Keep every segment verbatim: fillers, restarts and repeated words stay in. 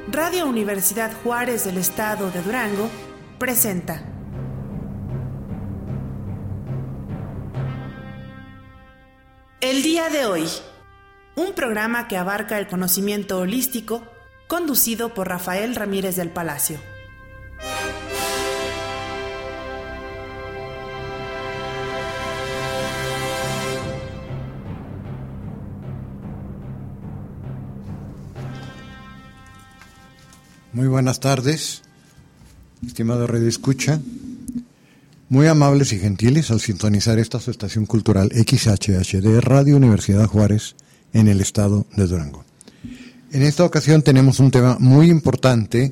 Radio Universidad Juárez del Estado de Durango presenta El día de hoy, un programa que abarca el conocimiento holístico, conducido por Rafael Ramírez del Palacio. Muy buenas tardes, estimado Radio Escucha. Muy amables y gentiles al sintonizar esta su estación cultural X H H D Radio Universidad Juárez en el estado de Durango. En esta ocasión tenemos un tema muy importante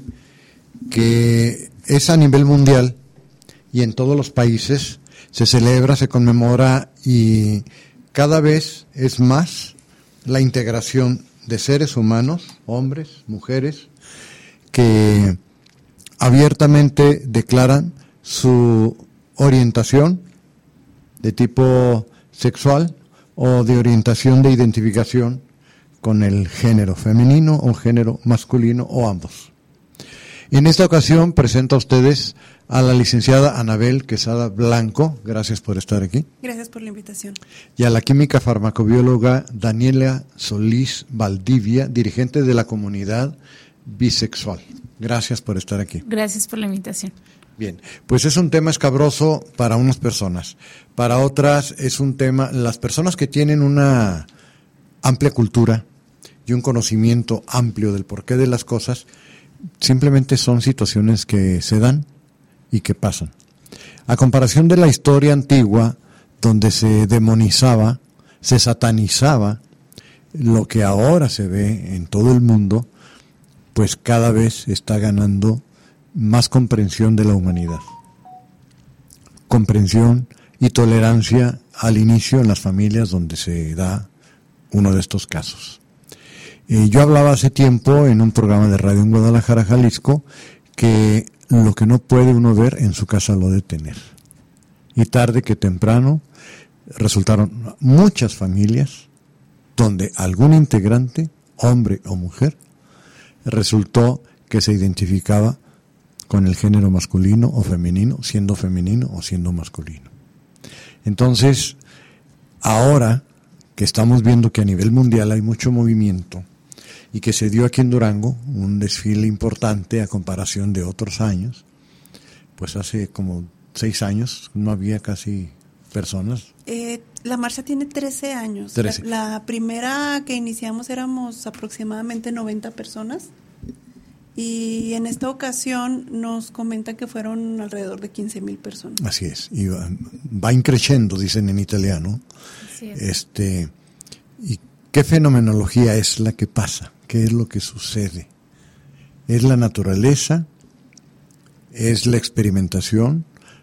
que es a nivel mundial y en todos los países se celebra, se conmemora y cada vez es más la integración de seres humanos, hombres, mujeres, que abiertamente declaran su orientación de tipo sexual o de orientación de identificación con el género femenino o género masculino o ambos. En esta ocasión presento a ustedes a la licenciada Anabel Quesada Blanco, gracias por estar aquí. Gracias por la invitación. Y a la química farmacobióloga Daniela Solís Valdivia, dirigente de la comunidad bisexual. Gracias por estar aquí. Gracias por la invitación. Bien, pues es un tema escabroso para unas personas, para otras es un tema, las personas que tienen una amplia cultura y un conocimiento amplio del porqué de las cosas, simplemente son situaciones que se dan y que pasan. A comparación de la historia antigua, donde se demonizaba, se satanizaba, lo que ahora se ve en todo el mundo, pues cada vez está ganando más comprensión de la humanidad. Comprensión y tolerancia al inicio en las familias donde se da uno de estos casos. Eh, yo hablaba hace tiempo en un programa de radio en Guadalajara, Jalisco, que lo que no puede uno ver en su casa lo de tener. Y tarde que temprano resultaron muchas familias donde algún integrante, hombre o mujer, resultó que se identificaba con el género masculino o femenino, siendo femenino o siendo masculino. Entonces, ahora que estamos viendo que a nivel mundial hay mucho movimiento y que se dio aquí en Durango un desfile importante a comparación de otros años, pues hace como seis años no había casi personas. Eh, la marcha tiene trece años. trece. La, la primera que iniciamos éramos aproximadamente noventa personas y en esta ocasión nos comentan que fueron alrededor de quince mil personas. Así es, y va, va increciendo, dicen en italiano. Así es. Este, ¿y qué fenomenología es la que pasa? ¿Qué es lo que sucede? ¿Es la naturaleza? ¿Es la experimentación?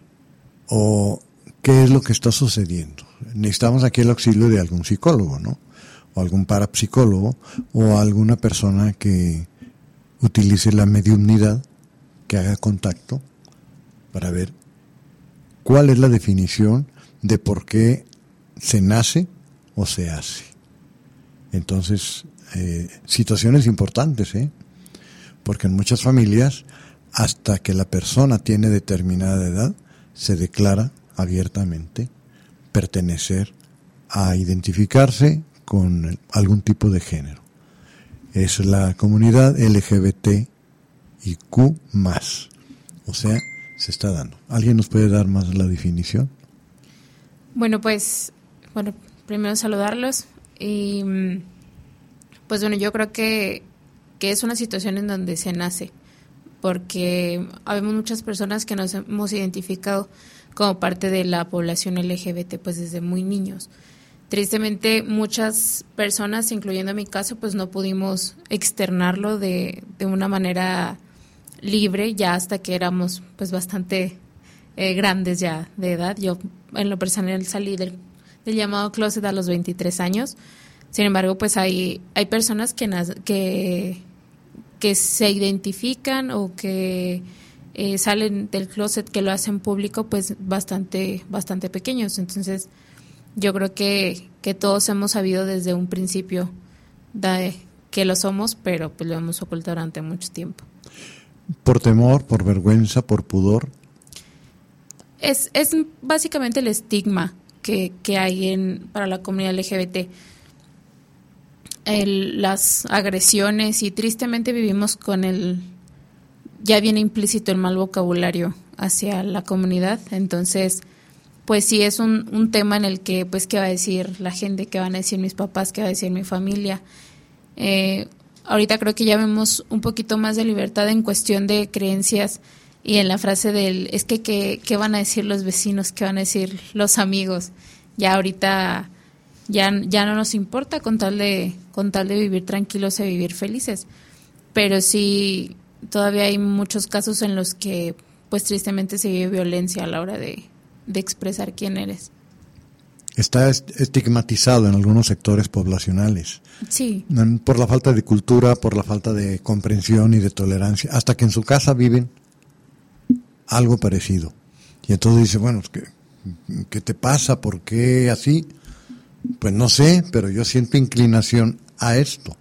¿O qué es lo que está sucediendo? Necesitamos aquí el auxilio de algún psicólogo, ¿no? O algún parapsicólogo, o alguna persona que utilice la mediumnidad, que haga contacto para ver cuál es la definición de por qué se nace o se hace. Entonces, eh, situaciones importantes, ¿eh? Porque en muchas familias, hasta que la persona tiene determinada edad, se declara abiertamente pertenecer a identificarse con algún tipo de género. Es la comunidad L G B T I Q más, o sea, se está dando. ¿Alguien nos puede dar más la definición? Bueno, pues, bueno, primero saludarlos y pues bueno, yo creo que, que es una situación en donde se nace, porque habemos muchas personas que nos hemos identificado como parte de la población L G B T pues desde muy niños. Tristemente muchas personas, incluyendo en mi caso, pues no pudimos externarlo de, de una manera libre ya hasta que éramos pues bastante eh, grandes ya de edad. Yo en lo personal salí del, del llamado closet a los veintitrés años. Sin embargo, pues hay hay personas que que que se identifican o que eh, salen del closet, que lo hacen público, pues bastante bastante pequeños. Entonces, yo creo que, que todos hemos sabido desde un principio de, que lo somos, pero pues lo hemos ocultado durante mucho tiempo. ¿Por temor, por vergüenza, por pudor? Es, es básicamente el estigma que, que hay en, para la comunidad L G B T. El, las agresiones, y tristemente vivimos con el, ya viene implícito el mal vocabulario hacia la comunidad. Entonces, pues sí es un, un tema en el que, pues, ¿qué va a decir la gente? ¿Qué van a decir mis papás? ¿Qué va a decir mi familia? Eh, ahorita creo que ya vemos un poquito más de libertad en cuestión de creencias, y en la frase del, es que ¿qué, qué van a decir los vecinos? ¿Qué van a decir los amigos? Ya ahorita ya, ya no nos importa con tal de, con tal de vivir tranquilos y vivir felices. Pero sí, todavía hay muchos casos en los que, pues, tristemente se vive violencia a la hora de, de expresar quién eres. Está estigmatizado en algunos sectores poblacionales. Sí. Por la falta de cultura, por la falta de comprensión y de tolerancia, hasta que en su casa viven algo parecido. Y entonces dice, bueno, ¿qué, qué te pasa? ¿Por qué así? Pues no sé, pero yo siento inclinación a esto.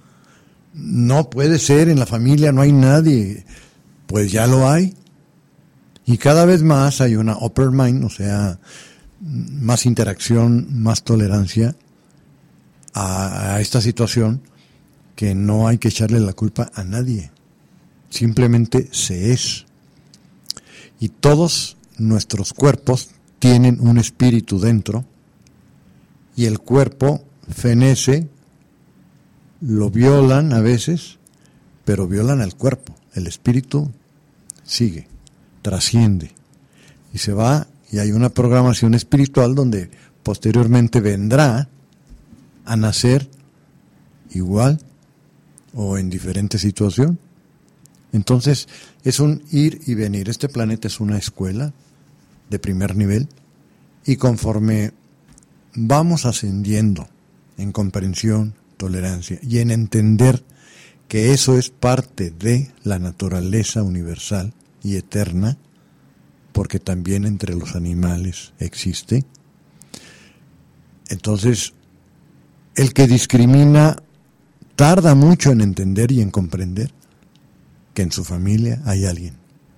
No puede ser, en la familia no hay nadie. Pues ya lo hay. Y cada vez más hay una upper mind, o sea, más interacción, más tolerancia a, a esta situación, que no hay que echarle la culpa a nadie. Simplemente se es. Y todos nuestros cuerpos tienen un espíritu dentro, y el cuerpo fenece, lo violan a veces, pero violan al cuerpo. El espíritu sigue, trasciende, y se va, y hay una programación espiritual donde posteriormente vendrá a nacer igual o en diferente situación. Entonces es un ir y venir. Este planeta es una escuela de primer nivel, y conforme vamos ascendiendo en comprensión, tolerancia y en entender que eso es parte de la naturaleza universal y eterna, porque también entre los animales existe, entonces el que discrimina tarda mucho en entender y en comprender que en su familia hay alguien,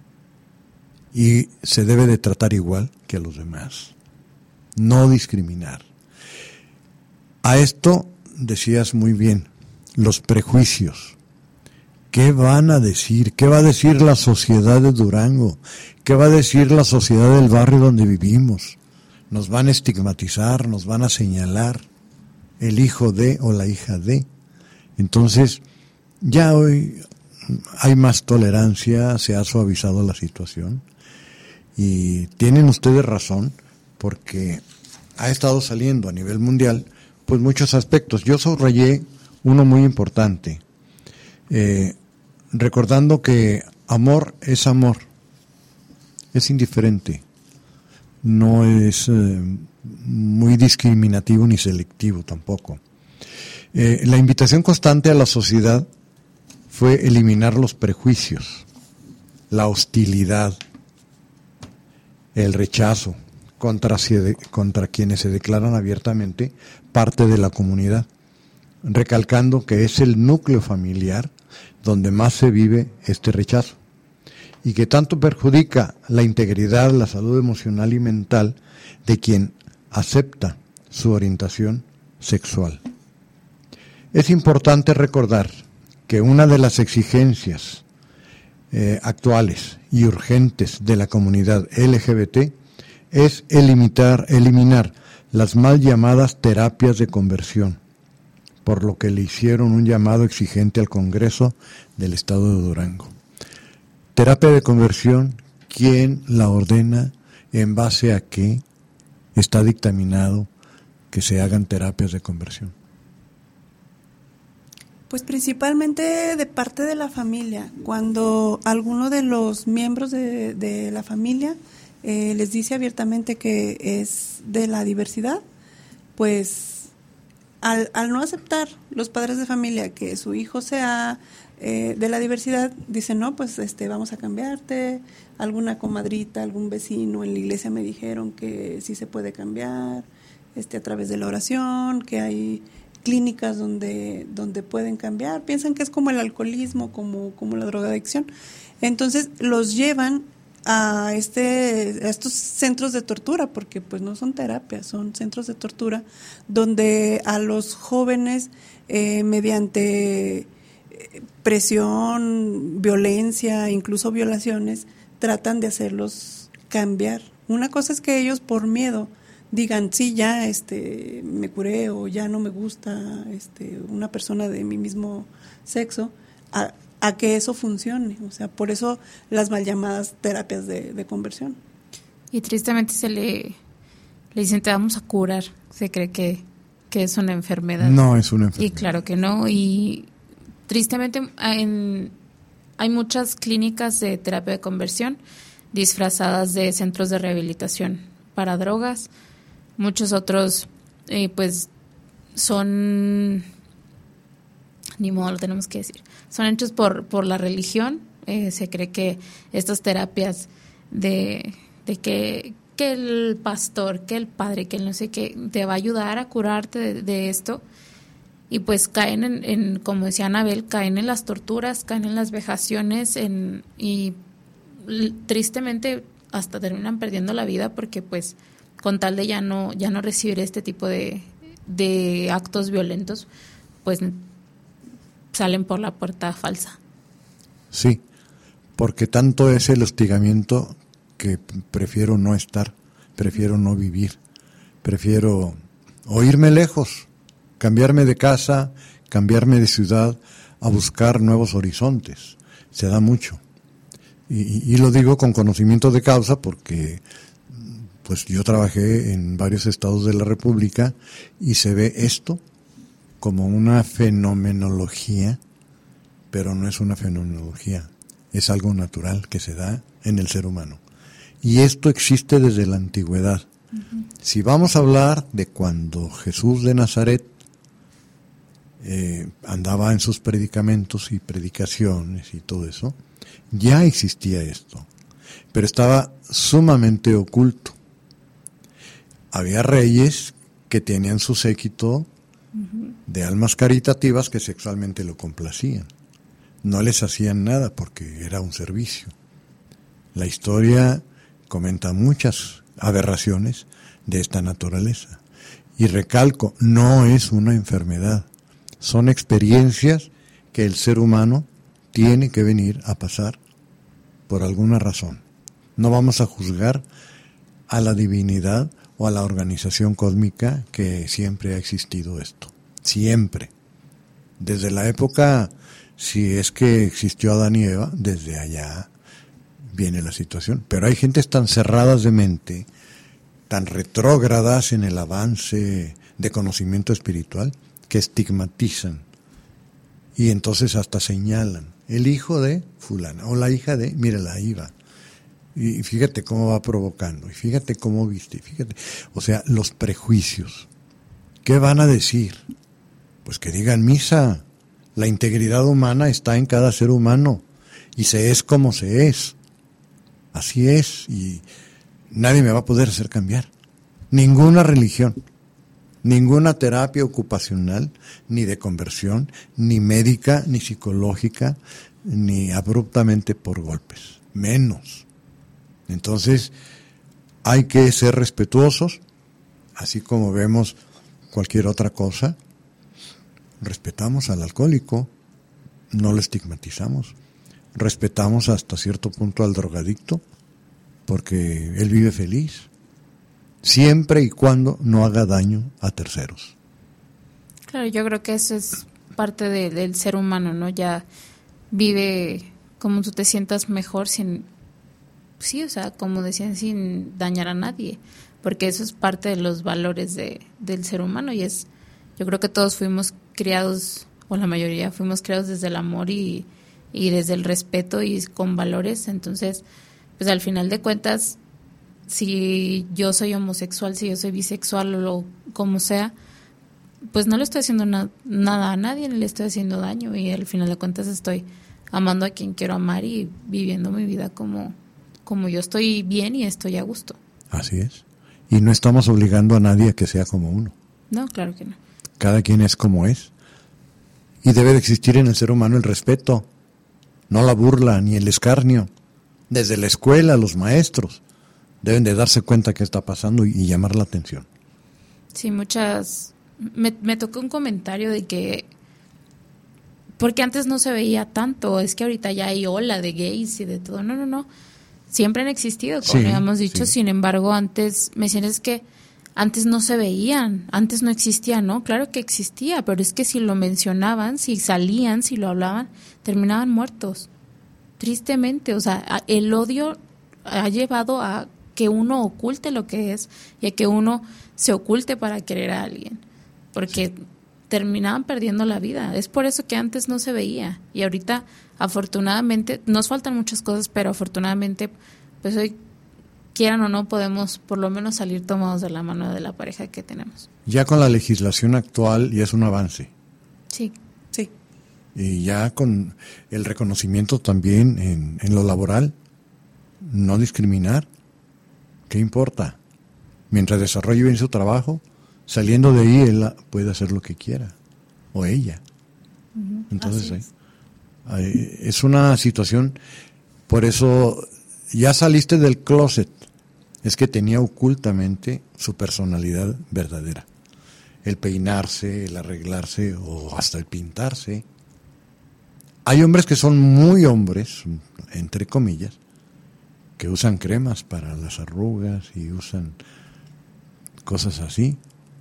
y se debe de tratar igual que a los demás. No discriminar. A esto decías muy bien, los prejuicios. ¿Qué van a decir? ¿Qué va a decir la sociedad de Durango? ¿Qué va a decir la sociedad del barrio donde vivimos? Nos van a estigmatizar, nos van a señalar el hijo de o la hija de. Entonces, ya hoy hay más tolerancia, se ha suavizado la situación, y tienen ustedes razón, porque ha estado saliendo a nivel mundial pues muchos aspectos. Yo subrayé uno muy importante, eh, recordando que amor es amor, es indiferente, no es eh, muy discriminativo ni selectivo tampoco. Eh, la invitación constante a la sociedad fue eliminar los prejuicios, la hostilidad, el rechazo contra, contra quienes se declaran abiertamente parte de la comunidad, recalcando que es el núcleo familiar donde más se vive este rechazo, y que tanto perjudica la integridad, la salud emocional y mental de quien acepta su orientación sexual. Es importante recordar que una de las exigencias eh, actuales y urgentes de la comunidad L G B T es eliminar, eliminar las mal llamadas terapias de conversión, por lo que le hicieron un llamado exigente al Congreso del Estado de Durango. Terapia de conversión, ¿quién la ordena? ¿En base a qué está dictaminado que se hagan terapias de conversión? Pues principalmente de parte de la familia. Cuando alguno de los miembros de, de la familia eh, les dice abiertamente que es de la diversidad, pues al, al no aceptar los padres de familia que su hijo sea eh, de la diversidad, dicen, no, pues este vamos a cambiarte. Alguna comadrita, algún vecino en la iglesia me dijeron que sí se puede cambiar este a través de la oración, que hay clínicas donde, donde pueden cambiar. Piensan que es como el alcoholismo, como, como la drogadicción. Entonces los llevan a este a estos centros de tortura, porque pues no son terapias, son centros de tortura, donde a los jóvenes eh, mediante presión, violencia, incluso violaciones, tratan de hacerlos cambiar. Una cosa es que ellos por miedo digan, sí, ya este me curé o ya no me gusta este una persona de mi mismo sexo, a, a que eso funcione. O sea, por eso las mal llamadas terapias de, de conversión. Y tristemente se le, le dicen, te vamos a curar. Se cree que, que es una enfermedad. No es una enfermedad. Y claro que no. Y tristemente en, hay muchas clínicas de terapia de conversión disfrazadas de centros de rehabilitación para drogas. Muchos otros, eh, pues, son, ni modo, lo tenemos que decir, son hechos por, por la religión. Eh, se cree que estas terapias de, de que, que el pastor, que el padre, que el no sé qué, te va a ayudar a curarte de, de esto. Y pues caen en, en, como decía Anabel, caen en las torturas, caen en las vejaciones, en, y l- tristemente hasta terminan perdiendo la vida porque pues con tal de ya no ya no recibir este tipo de, de actos violentos, pues salen por la puerta falsa. Sí, porque tanto es el hostigamiento que prefiero no estar, prefiero no vivir, prefiero o irme lejos, cambiarme de casa, cambiarme de ciudad, a buscar nuevos horizontes. Se da mucho. Y, y lo digo con conocimiento de causa porque pues yo trabajé en varios estados de la República y se ve esto como una fenomenología, pero no es una fenomenología, es algo natural que se da en el ser humano. Y esto existe desde la antigüedad. Uh-huh. Si vamos a hablar de cuando Jesús de Nazaret eh, andaba en sus predicamentos y predicaciones y todo eso, ya existía esto, pero estaba sumamente oculto. Había reyes que tenían su séquito uh-huh. de almas caritativas que sexualmente lo complacían. No les hacían nada porque era un servicio. La historia comenta muchas aberraciones de esta naturaleza. Y recalco, no es una enfermedad. Son experiencias que el ser humano tiene que venir a pasar por alguna razón. No vamos a juzgar a la divinidad o a la organización cósmica que siempre ha existido esto. Siempre. Desde la época, si es que existió Adán y Eva, desde allá viene la situación. Pero hay gentes tan cerradas de mente, tan retrógradas en el avance de conocimiento espiritual, que estigmatizan y entonces hasta señalan el hijo de fulana o la hija de, mírala, ahí va. Y fíjate cómo va provocando, y fíjate cómo viste, fíjate. O sea, los prejuicios. ¿Qué van a decir? Pues que digan misa. La integridad humana está en cada ser humano y se es como se es. Así es, y nadie me va a poder hacer cambiar. Ninguna religión, ninguna terapia ocupacional, ni de conversión, ni médica, ni psicológica, ni abruptamente por golpes. Menos. Entonces, hay que ser respetuosos, así como vemos cualquier otra cosa. Respetamos al alcohólico, no lo estigmatizamos. Respetamos hasta cierto punto al drogadicto, porque él vive feliz, siempre y cuando no haga daño a terceros. Claro, yo creo que eso es parte de, del ser humano, ¿no? Ya vive como tú te sientas mejor sin... Sí, o sea, como decían, sin dañar a nadie, porque eso es parte de los valores de, del ser humano y es, yo creo que todos fuimos criados, o la mayoría fuimos criados desde el amor y, y desde el respeto y con valores. Entonces, pues al final de cuentas, si yo soy homosexual, si yo soy bisexual o lo, como sea, pues no le estoy haciendo na- nada a nadie, ni le estoy haciendo daño y al final de cuentas estoy amando a quien quiero amar y viviendo mi vida como... como yo estoy bien y estoy a gusto. Así es. Y no estamos obligando a nadie a que sea como uno. No, claro que no. cada quien es como es. Y debe de existir en el ser humano el respeto, no la burla ni el escarnio. Desde la escuela, los maestros deben de darse cuenta qué está pasando y, y llamar la atención. Sí, muchas... Me, me tocó un comentario de que... Porque antes no se veía tanto, es que ahorita ya hay ola de gays y de todo. No, no, no. Siempre han existido, como Sí, habíamos dicho. sí. Sin embargo, antes, me decían, es que antes no se veían, antes no existía, ¿no? Claro que existía, pero es que si lo mencionaban, si salían, si lo hablaban, terminaban muertos. Tristemente, o sea, a- el odio ha llevado a que uno oculte lo que es y a que uno se oculte para querer a alguien, porque terminaban perdiendo la vida. Es por eso que antes no se veía y ahorita, afortunadamente, nos faltan muchas cosas, pero afortunadamente, pues hoy, quieran o no, podemos por lo menos salir tomados de la mano de la pareja que tenemos. Ya con la legislación actual ya es un avance. Sí. Sí. Y ya con el reconocimiento también en, en lo laboral, no discriminar, ¿qué importa? Mientras desarrolle bien su trabajo, saliendo de ahí él puede hacer lo que quiera, o ella. Uh-huh. Entonces, Así es. ahí, ahí, es una situación, por eso ya saliste del closet, es que tenía ocultamente su personalidad verdadera. El peinarse, el arreglarse o hasta el pintarse. Hay hombres que son muy hombres, entre comillas, que usan cremas para las arrugas y usan cosas así.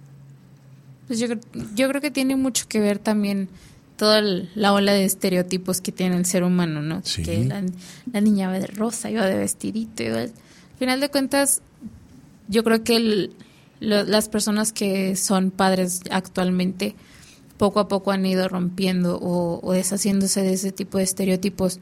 Pues yo, cre- yo creo que tiene mucho que ver también toda el- la ola de estereotipos que tiene el ser humano, ¿no? Sí. Que la, la niña va de rosa, iba de vestidito. Iba de- Al final de cuentas, yo creo que el- lo- las personas que son padres actualmente poco a poco han ido rompiendo o, o deshaciéndose de ese tipo de estereotipos.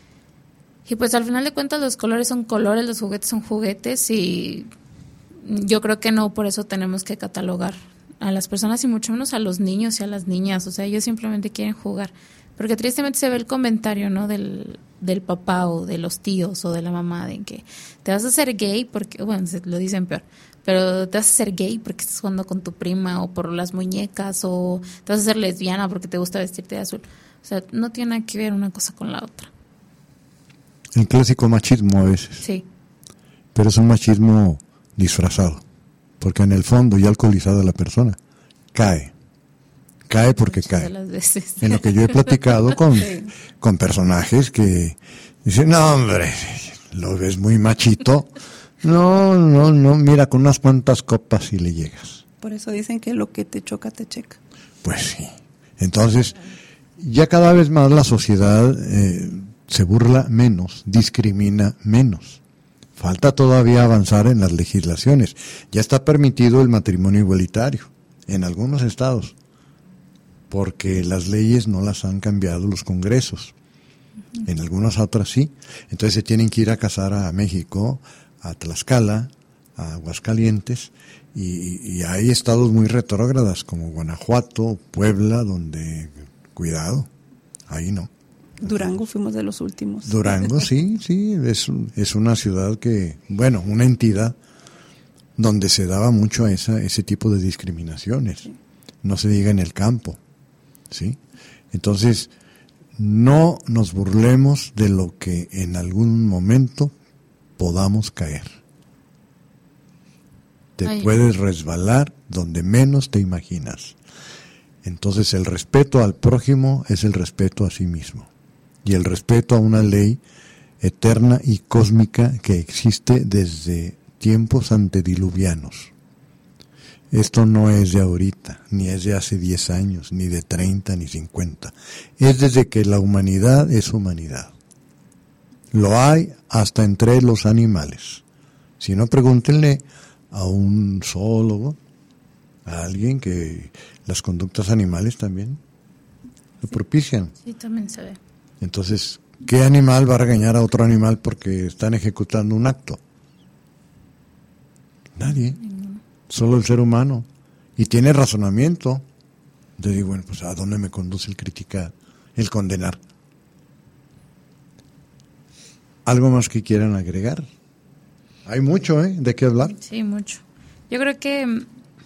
Y pues al final de cuentas los colores son colores, los juguetes son juguetes y yo creo que no por eso tenemos que catalogar a las personas y mucho menos a los niños y a las niñas. O sea, ellos simplemente quieren jugar. Porque tristemente se ve el comentario, ¿no? Del, del papá o de los tíos o de la mamá de que te vas a hacer gay porque, bueno, se lo dicen peor, pero te vas a hacer gay porque estás jugando con tu prima o por las muñecas o te vas a hacer lesbiana porque te gusta vestirte de azul. O sea, no tiene nada que ver una cosa con la otra. El clásico machismo a veces, Sí. pero es un machismo disfrazado, porque en el fondo ya alcoholizada la persona cae, cae porque Muchas de cae. las veces. En lo que yo he platicado con, Sí. con personajes que dicen, no hombre, lo ves muy machito, no, no, no, mira, con unas cuantas copas y le llegas. Por eso dicen que lo que te choca, te checa. Pues sí. Entonces, ya cada vez más la sociedad eh, se burla menos, discrimina menos. Falta todavía avanzar en las legislaciones. Ya está permitido el matrimonio igualitario en algunos estados, porque las leyes no las han cambiado los congresos. En algunas otras sí. Entonces se tienen que ir a casar a México, a Tlaxcala, a Aguascalientes, y, y hay estados muy retrógradas como Guanajuato, Puebla, donde, cuidado, ahí no. Durango fuimos de los últimos. Durango, sí, sí, es, un- es una ciudad que, bueno, una entidad donde se daba mucho esa, ese tipo de discriminaciones. No se diga en el campo, ¿sí? Entonces, no nos burlemos de lo que en algún momento podamos caer. Te Ay. puedes resbalar donde menos te imaginas. Entonces, el respeto al prójimo es el respeto a sí mismo. Y el respeto a una ley eterna y cósmica que existe desde tiempos antediluvianos. Esto no es de ahorita, ni es de hace diez años, ni de treinta, ni cincuenta. Es desde que la humanidad es humanidad. Lo hay hasta entre los animales. Si no, pregúntenle a un zoólogo, a alguien que las conductas animales también lo propician. Sí, también se ve. Entonces, ¿qué animal va a regañar a otro animal porque están ejecutando un acto? Nadie. Solo el ser humano. Y tiene razonamiento. Yo digo, bueno, pues ¿a dónde me conduce el criticar, el condenar? ¿Algo más que quieran agregar? Hay mucho, ¿eh? De qué hablar. Sí, mucho. Yo creo que mm,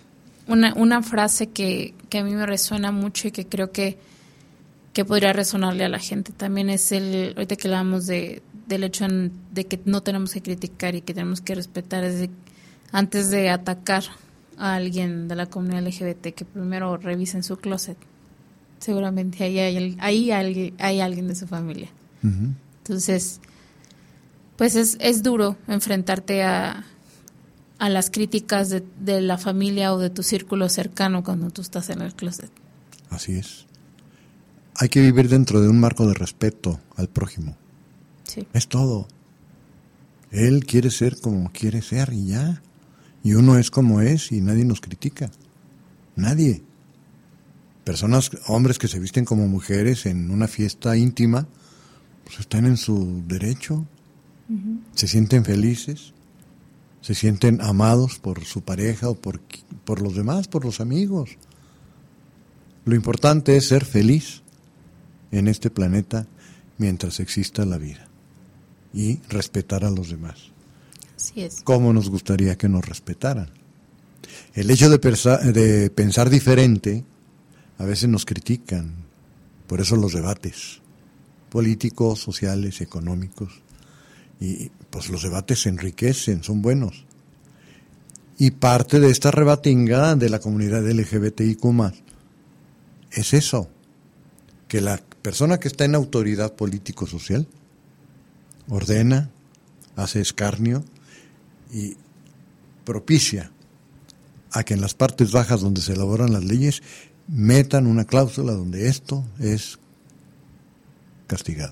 una, una frase que, que a mí me resuena mucho y que creo que, que podría resonarle a la gente también es el, ahorita que hablamos de, del hecho en, de que no tenemos que criticar y que tenemos que respetar, es de, antes de atacar a alguien de la comunidad L G B T, que primero revisen su closet. Seguramente ahí hay, ahí hay, hay alguien de su familia. Uh-huh. Entonces, pues es, es duro enfrentarte a, a las críticas de, de la familia o de tu círculo cercano cuando tú estás en el closet. Así es. Hay que vivir dentro de un marco de respeto al prójimo. Sí. Es todo. Él quiere ser como quiere ser y ya. Y uno es como es y nadie nos critica. Nadie. Personas, hombres que se visten como mujeres en una fiesta íntima, pues están en su derecho. Uh-huh. Se sienten felices, se sienten amados por su pareja o por, por los demás, por los amigos. Lo importante es ser feliz en este planeta mientras exista la vida y respetar a los demás. Así es. ¿Cómo nos gustaría que nos respetaran? El hecho de, persa- de pensar diferente a veces nos critican, por eso los debates políticos, sociales, económicos, y pues los debates se enriquecen, son buenos. Y parte de esta rebatinga de la comunidad L G B T I Q más, es eso, que la persona que está en autoridad político-social ordena, hace escarnio y propicia a que en las partes bajas donde se elaboran las leyes metan una cláusula donde esto es castigado.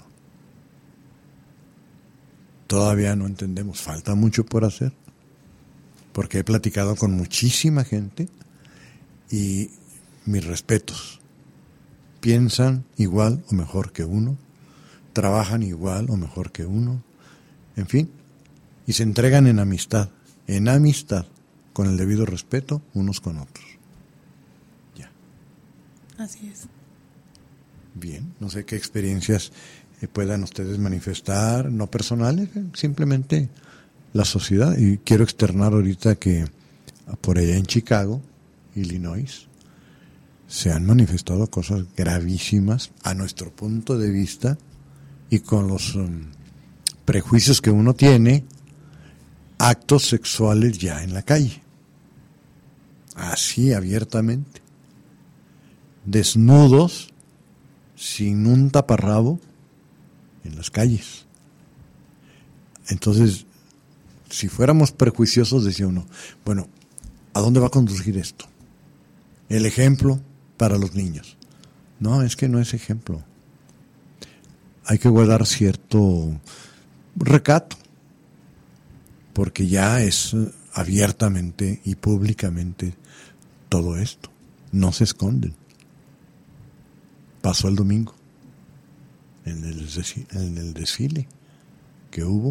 Todavía no entendemos, falta mucho por hacer, porque he platicado con muchísima gente y mis respetos. Piensan igual o mejor que uno, trabajan igual o mejor que uno, en fin, y se entregan en amistad, en amistad, con el debido respeto unos con otros. Ya. Así es. Bien, no sé qué experiencias eh, puedan ustedes manifestar, no personales, eh, simplemente la sociedad. Y quiero externar ahorita que por allá en Chicago, Illinois, se han manifestado cosas gravísimas a nuestro punto de vista y con los um, prejuicios que uno tiene, actos sexuales ya en la calle, así abiertamente, desnudos, sin un taparrabo, en las calles. Entonces, si fuéramos prejuiciosos, decía uno, bueno, ¿a dónde va a conducir esto? El ejemplo para los niños. No, es que no es ejemplo. Hay que guardar cierto recato, porque ya es abiertamente y públicamente todo esto. No se esconden. Pasó el domingo en el, en el desfile que hubo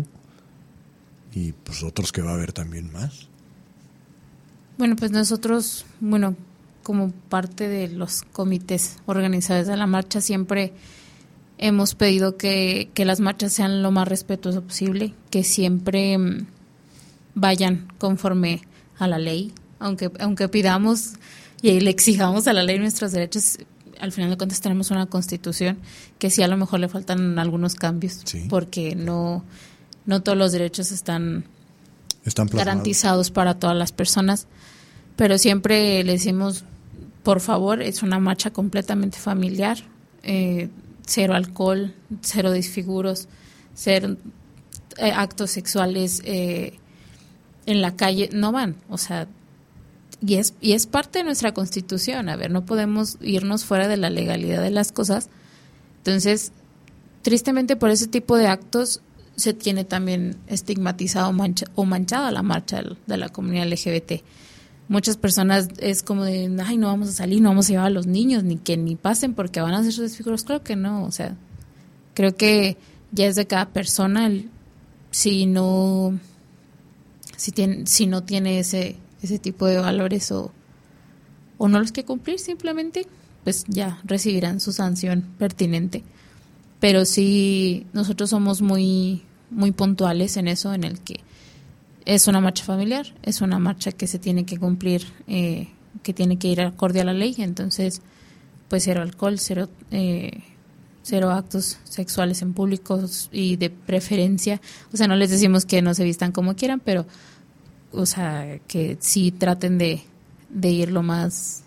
y pues otros que va a haber también más. Bueno, pues nosotros, bueno, como parte de los comités organizadores de la marcha, siempre hemos pedido que, que las marchas sean lo más respetuosas posible, que siempre um, vayan conforme a la ley, aunque aunque pidamos y le exijamos a la ley nuestros derechos. Al final de cuentas tenemos una constitución que sí a lo mejor le faltan algunos cambios, sí, porque no, no todos los derechos están, están garantizados para todas las personas, pero siempre le decimos, por favor, es una marcha completamente familiar, eh, cero alcohol, cero desfiguros, cero eh, actos sexuales eh, en la calle, no van, o sea, Y es, y es parte de nuestra constitución. A ver, no podemos irnos fuera de la legalidad de las cosas. Entonces, tristemente por ese tipo de actos se tiene también estigmatizado mancha, o manchada la marcha de la comunidad L G B T. Muchas personas es como de, ay, no vamos a salir, no vamos a llevar a los niños, ni que ni pasen porque van a hacer sus desfiguros. Claro que no, o sea, creo que ya es de cada persona el, si no, si tiene, si no tiene ese ese tipo de valores o, o no los que cumplir, simplemente pues ya recibirán su sanción pertinente. Pero sí, nosotros somos muy muy puntuales en eso, en el que es una marcha familiar, es una marcha que se tiene que cumplir eh, que tiene que ir acorde a la ley. Entonces, pues cero alcohol, cero eh, cero actos sexuales en públicos y de preferencia, o sea, no les decimos que no se vistan como quieran, pero, o sea, que sí traten de, de ir lo más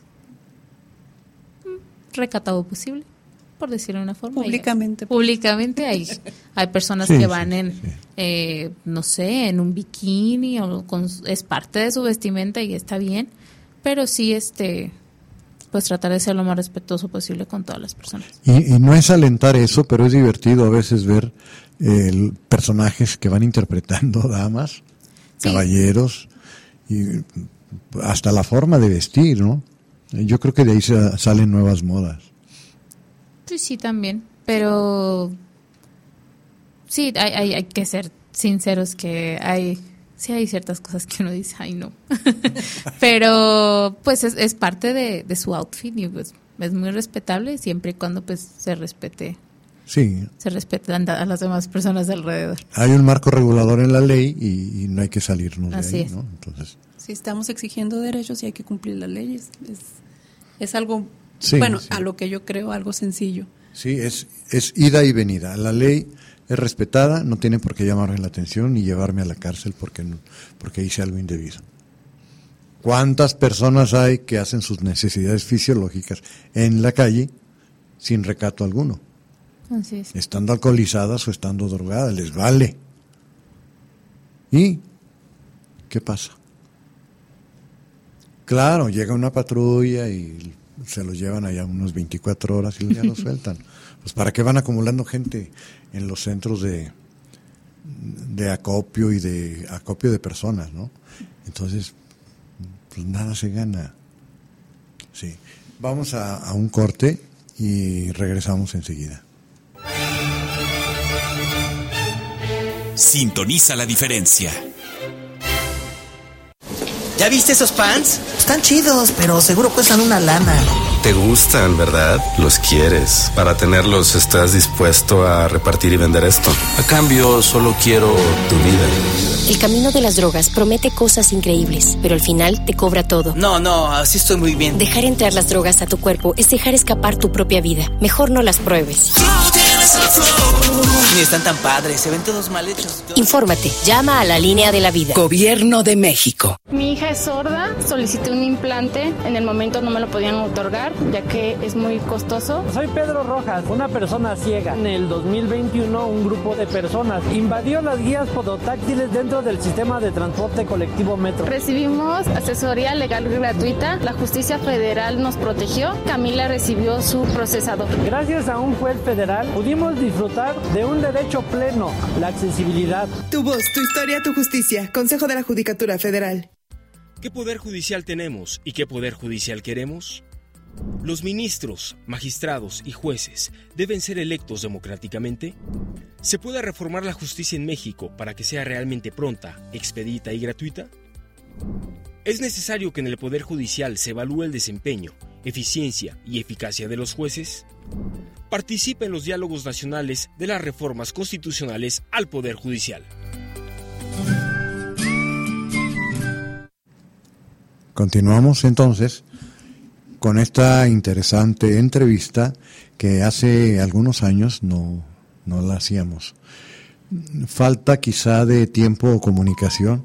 recatado posible, por decirlo de una forma. Públicamente. Hay, públicamente hay, hay personas sí, que sí, van en, sí. eh, no sé, en un bikini, o con, es parte de su vestimenta y está bien, pero sí, este, pues tratar de ser lo más respetuoso posible con todas las personas. Y, y no es alentar eso, pero es divertido a veces ver eh, personajes que van interpretando damas, sí. caballeros, y hasta la forma de vestir, ¿no? Yo creo que de ahí se, salen nuevas modas. Sí, sí, también, pero sí, hay, hay, hay que ser sinceros que hay, sí hay ciertas cosas que uno dice, ay no, pero pues es, es parte de, de su outfit y pues es muy respetable siempre y cuando pues se respete, sí. se respetan a las demás personas de alrededor. Hay un marco regulador en la ley y, y no hay que salirnos Así de ahí, es. ¿no? Entonces, si estamos exigiendo derechos y hay que cumplir las leyes, es, es algo, sí, bueno, sí. a lo que yo creo, algo sencillo. Sí, es, es ida y venida. La ley es respetada, no tiene por qué llamarme la atención ni llevarme a la cárcel porque, porque hice algo indebido. ¿Cuántas personas hay que hacen sus necesidades fisiológicas en la calle sin recato alguno? Así es. Estando alcoholizadas o estando drogadas, les vale. ¿Y qué pasa? Claro, llega una patrulla y se los llevan allá unos veinticuatro horas y ya los sueltan. Pues ¿para qué van acumulando gente en los centros de, de acopio y de acopio de personas, ¿no? Entonces, pues nada se gana. Sí. Vamos a, a un corte y regresamos enseguida. Sintoniza la diferencia. ¿Ya viste esos pants? Están chidos, pero seguro cuestan una lana. Te gustan, ¿verdad? Los quieres. Para tenerlos, ¿estás dispuesto a repartir y vender esto? A cambio, solo quiero tu vida. El camino de las drogas promete cosas increíbles, pero al final te cobra todo. No, no, así estoy muy bien. Dejar entrar las drogas a tu cuerpo es dejar escapar tu propia vida. Mejor no las pruebes. Ni están tan padres, se ven todos mal hechos. Infórmate, llama a la línea de la vida. Gobierno de México. Mi hija es sorda, solicité un implante, en el momento no me lo podían otorgar, ya que es muy costoso. Soy Pedro Rojas, una persona ciega. En el dos mil veintiuno, un grupo de personas invadió las guías podotáctiles dentro del sistema de transporte colectivo Metro. Recibimos asesoría legal gratuita, la justicia federal nos protegió, Camila recibió su procesador. Gracias a un juez federal, pudimos disfrutar de un derecho pleno, la accesibilidad. Tu voz, tu historia, tu justicia. Consejo de la Judicatura Federal. ¿Qué poder judicial tenemos y qué poder judicial queremos? ¿Los ministros, magistrados y jueces deben ser electos democráticamente? ¿Se puede reformar la justicia en México para que sea realmente pronta, expedita y gratuita? ¿Es necesario que en el poder judicial se evalúe el desempeño, eficiencia y eficacia de los jueces? Participa en los diálogos nacionales de las reformas constitucionales al Poder Judicial. Continuamos entonces con esta interesante entrevista que hace algunos años no, no la hacíamos. Falta quizá de tiempo o comunicación,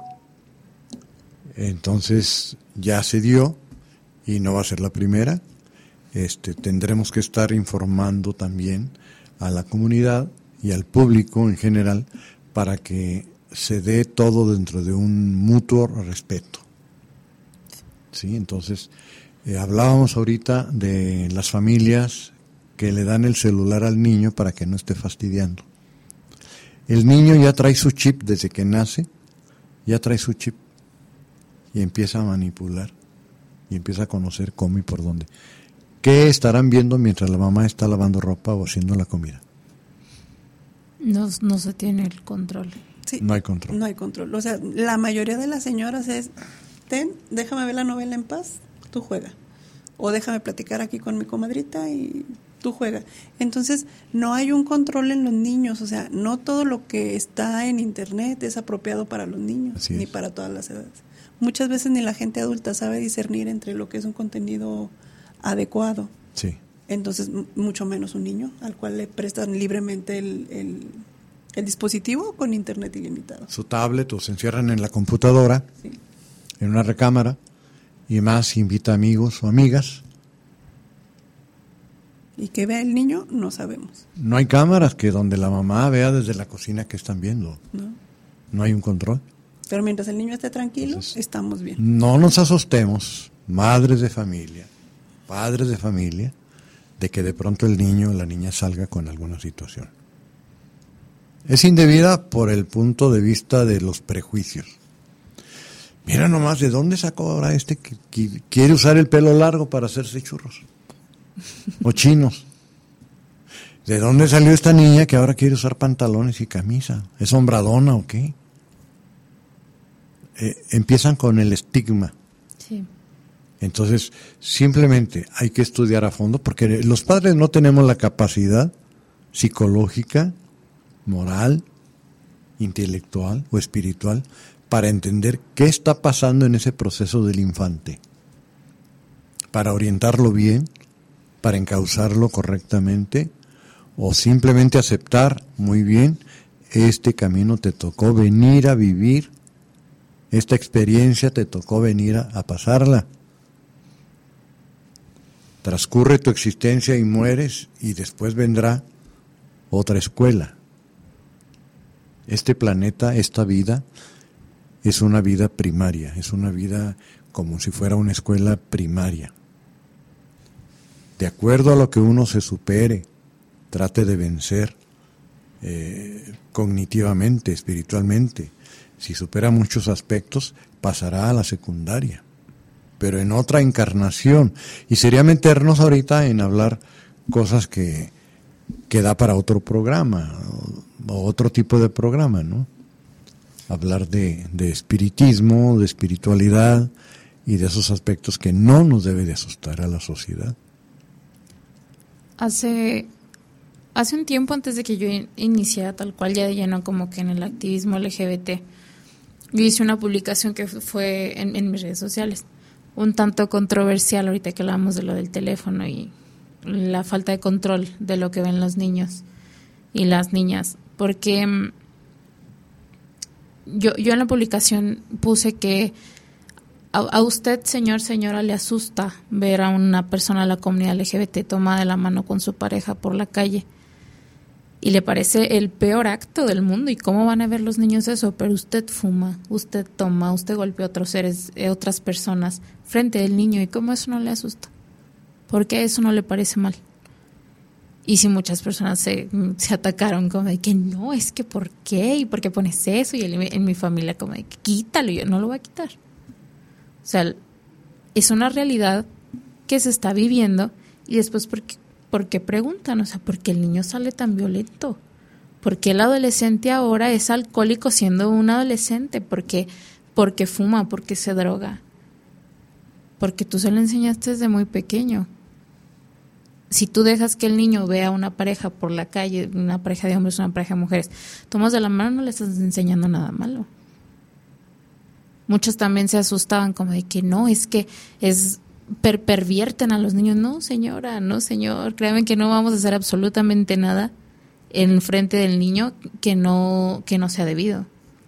entonces ya se dio y no va a ser la primera. Este, tendremos que estar informando también a la comunidad y al público en general para que se dé todo dentro de un mutuo respeto. Sí, entonces eh, hablábamos ahorita de las familias que le dan el celular al niño para que no esté fastidiando. El niño ya trae su chip desde que nace, ya trae su chip y empieza a manipular y empieza a conocer cómo y por dónde. ¿Qué estarán viendo mientras la mamá está lavando ropa o haciendo la comida? No, no se tiene el control. Sí, no hay control. No hay control. O sea, la mayoría de las señoras es, ten, déjame ver la novela en paz, tú juega. O déjame platicar aquí con mi comadrita y tú juega. Entonces, no hay un control en los niños, o sea, no todo lo que está en internet es apropiado para los niños, ni para todas las edades. Muchas veces ni la gente adulta sabe discernir entre lo que es un contenido adecuado. Sí. Entonces, m- mucho menos un niño al cual le prestan libremente el, el, el dispositivo con internet ilimitado. Su tablet, o se encierran en la computadora, sí, en una recámara, y más invita amigos o amigas. ¿Y qué ve el niño? No sabemos. No hay cámaras que donde la mamá vea desde la cocina que están viendo. No. No hay un control. Pero mientras el niño esté tranquilo, Entonces, estamos bien. No nos asustemos, madres de familia, padres de familia, de que de pronto el niño o la niña salga con alguna situación. Es indebida por el punto de vista de los prejuicios. Mira nomás, ¿de dónde sacó ahora este que, que quiere usar el pelo largo para hacerse churros? O chinos. ¿De dónde salió esta niña que ahora quiere usar pantalones y camisa? ¿Es hombradona o qué? Eh, empiezan con el estigma. Sí. Entonces, simplemente hay que estudiar a fondo, porque los padres no tenemos la capacidad psicológica, moral, intelectual o espiritual para entender qué está pasando en ese proceso del infante, para orientarlo bien, para encauzarlo correctamente, o simplemente aceptar, muy bien, este camino te tocó venir a vivir, esta experiencia te tocó venir a, a pasarla. Transcurre tu existencia y mueres, y después vendrá otra escuela. Este planeta, esta vida, es una vida primaria, es una vida como si fuera una escuela primaria. De acuerdo a lo que uno se supere, trate de vencer eh, cognitivamente, espiritualmente. Si supera muchos aspectos, pasará a la secundaria, pero en otra encarnación. Y sería meternos ahorita en hablar cosas que, que da para otro programa, o, o otro tipo de programa, ¿no? Hablar de, de espiritismo, de espiritualidad y de esos aspectos que no nos debe de asustar a la sociedad. Hace, hace un tiempo antes de que yo iniciara tal cual ya de lleno como que en el activismo L G B T, yo hice una publicación que fue en, en mis redes sociales, un tanto controversial ahorita que hablamos de lo del teléfono y la falta de control de lo que ven los niños y las niñas, porque yo, yo en la publicación puse que a, a usted, señor, señora, le asusta ver a una persona de la comunidad L G B T tomada de la mano con su pareja por la calle y le parece el peor acto del mundo. ¿Y cómo van a ver los niños eso? Pero usted fuma, usted toma, usted golpea a otros seres, eh, otras personas frente del niño. ¿Y cómo eso no le asusta? ¿Por qué eso no le parece mal? Y si muchas personas se, se atacaron como de que no, es que ¿por qué? ¿Y por qué pones eso? Y él, en mi familia como de que quítalo, y yo no lo voy a quitar. O sea, es una realidad que se está viviendo y después ¿por qué, por qué preguntan? O sea, ¿por qué el niño sale tan violento? ¿Por qué el adolescente ahora es alcohólico siendo un adolescente? ¿Por qué? Porque fuma, porque se droga. Porque tú se lo enseñaste desde muy pequeño. Si tú dejas que el niño vea una pareja por la calle, una pareja de hombres, una pareja de mujeres, tomas de la mano, no le estás enseñando nada malo. Muchos también se asustaban como de que no, es que es per pervierten a los niños. No, señora, no, señor, créanme que no vamos a hacer absolutamente nada en frente del niño que no, que no sea debido.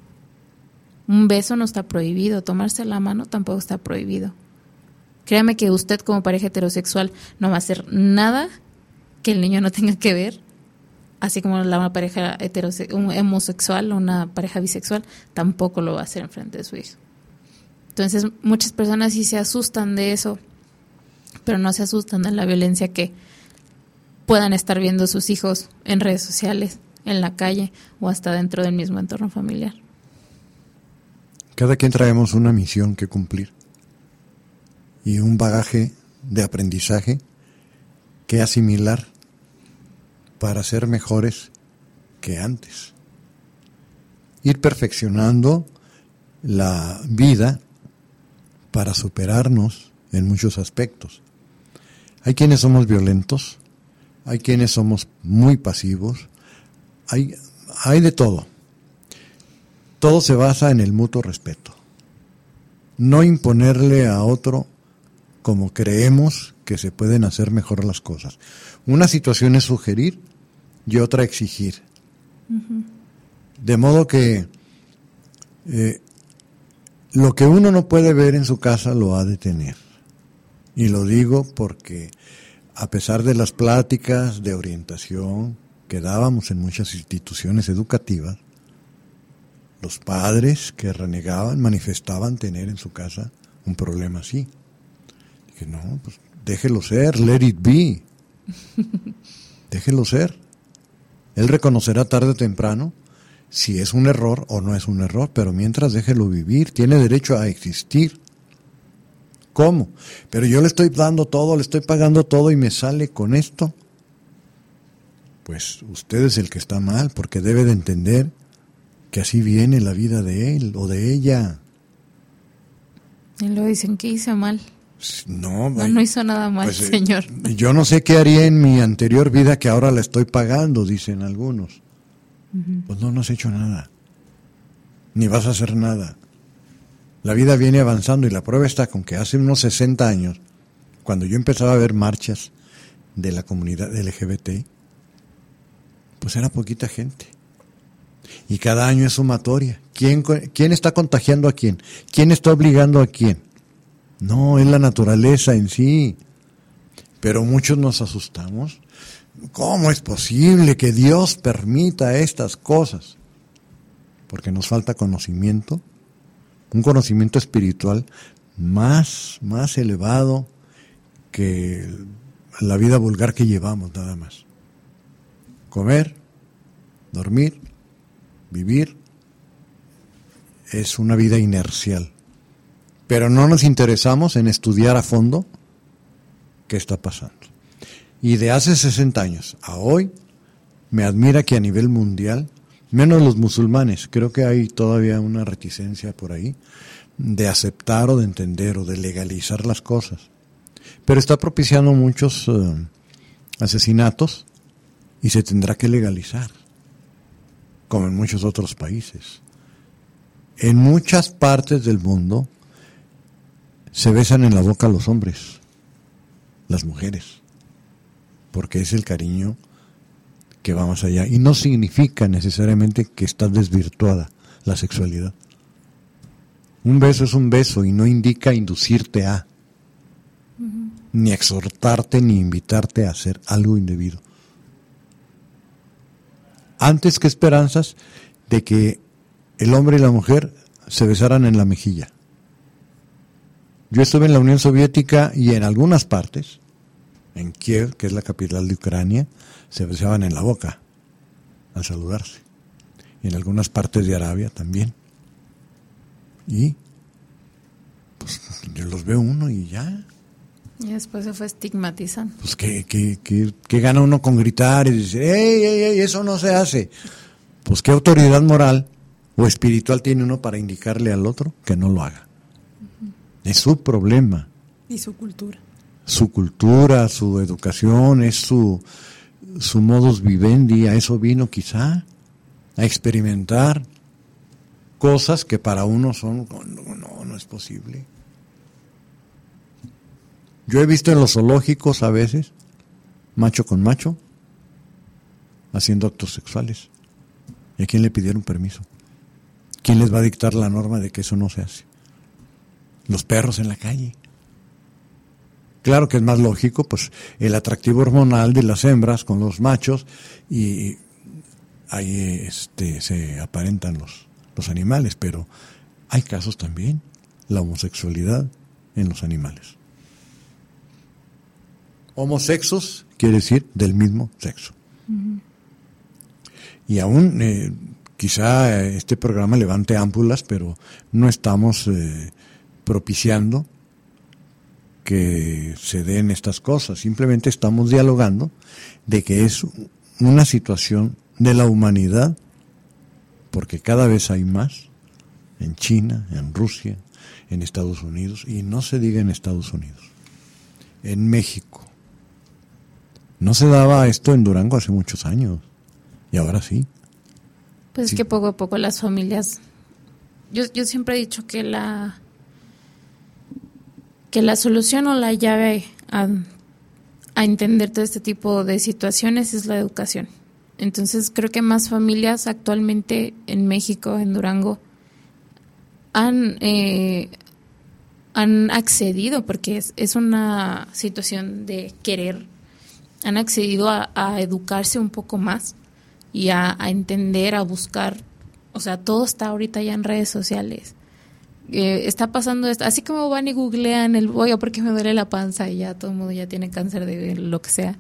Un beso no está prohibido, tomarse la mano tampoco está prohibido. Créame que usted como pareja heterosexual no va a hacer nada que el niño no tenga que ver, así como la una pareja heterose un homosexual o una pareja bisexual tampoco lo va a hacer en frente de su hijo. Entonces muchas personas sí se asustan de eso, pero no se asustan de la violencia que puedan estar viendo sus hijos en redes sociales, en la calle o hasta dentro del mismo entorno familiar. Cada quien traemos una misión que cumplir y un bagaje de aprendizaje que asimilar para ser mejores que antes. Ir perfeccionando la vida para superarnos en muchos aspectos. Hay quienes somos violentos hay quienes somos muy pasivos, hay, hay de todo. Todo se basa en el mutuo respeto. No imponerle a otro como creemos que se pueden hacer mejor las cosas. Una situación es sugerir y otra exigir. Uh-huh. De modo que eh, lo que uno no puede ver en su casa lo ha de tener. Y lo digo porque a pesar de las pláticas de orientación que dábamos en muchas instituciones educativas, los padres que renegaban manifestaban tener en su casa un problema así. Dije, no, pues déjelo ser, let it be. Déjelo ser. Él reconocerá tarde o temprano si es un error o no es un error, pero mientras déjelo vivir, tiene derecho a existir. ¿Cómo? Pero yo le estoy dando todo, le estoy pagando todo y me sale con esto. Pues usted es el que está mal, porque debe de entender que así viene la vida de él o de ella. Y lo dicen que hice mal. No, no, no hizo nada mal, pues, señor. Yo no sé qué haría en mi anterior vida que ahora la estoy pagando, dicen algunos. Uh-huh. Pues no, no has hecho nada. Ni vas a hacer nada. La vida viene avanzando y la prueba está con que hace unos sesenta años, cuando yo empezaba a ver marchas de la comunidad L G B T, pues era poquita gente. Y cada año es sumatoria. ¿Quién, quién está contagiando a quién? ¿Quién está obligando a quién? No, es la naturaleza en sí. Pero muchos nos asustamos. ¿Cómo es posible que Dios permita estas cosas? Porque nos falta conocimiento, un conocimiento espiritual más, más elevado que la vida vulgar que llevamos, nada más. Comer, dormir, vivir, es una vida inercial. Pero no nos interesamos en estudiar a fondo qué está pasando. Y de hace sesenta años a hoy, me admira que a nivel mundial, menos los musulmanes, creo que hay todavía una reticencia por ahí, de aceptar o de entender o de legalizar las cosas. Pero está propiciando muchos uh, asesinatos y se tendrá que legalizar, como en muchos otros países. En muchas partes del mundo se besan en la boca los hombres, las mujeres, porque es el cariño que va más allá. Y no significa necesariamente que está desvirtuada la sexualidad. Un beso es un beso y no indica inducirte a, uh-huh. ni exhortarte ni invitarte a hacer algo indebido. Antes que esperanzas de que el hombre y la mujer se besaran en la mejilla. Yo estuve en la Unión Soviética y en algunas partes, en Kiev, que es la capital de Ucrania, se besaban en la boca al saludarse. Y en algunas partes de Arabia también. Y pues yo los veo uno y ya. Y después se fue estigmatizando. Pues ¿qué, qué, qué, qué gana uno con gritar y decir, ¡ey, ey, ey, eso no se hace! Pues ¿qué autoridad moral o espiritual tiene uno para indicarle al otro que no lo haga? Es su problema. Y su cultura. Su cultura, su educación, es su, su modus vivendi. A eso vino quizá, a experimentar cosas que para uno son, no, no, no es posible. Yo he visto en los zoológicos a veces, macho con macho, haciendo actos sexuales. ¿Y a quién le pidieron permiso? ¿Quién les va a dictar la norma de que eso no se hace? Los perros en la calle. Claro que es más lógico, pues, el atractivo hormonal de las hembras con los machos y ahí este, se aparentan los, los animales, pero hay casos también, la homosexualidad en los animales. Homosexos quiere decir del mismo sexo. Uh-huh. Y aún, eh, quizá este programa levante ámpulas, pero no estamos eh, propiciando que se den estas cosas. Simplemente estamos dialogando de que es una situación de la humanidad, porque cada vez hay más en China, en Rusia, en Estados Unidos, y no se diga en Estados Unidos, en México, No se daba esto en Durango hace muchos años, y ahora sí. Pues Sí. es que poco a poco las familias, yo, yo siempre he dicho que la que la solución o la llave a, a entender todo este tipo de situaciones es la educación. Entonces creo que más familias actualmente en México, en Durango, han eh, han accedido, porque es, es una situación de querer, han accedido a, a educarse un poco más y a, a entender, a buscar, o sea, todo está ahorita ya en redes sociales. Eh, está pasando esto, así como van y googlean el, oye, ¿por qué me duele la panza? Y ya todo el mundo ya tiene cáncer de lo que sea.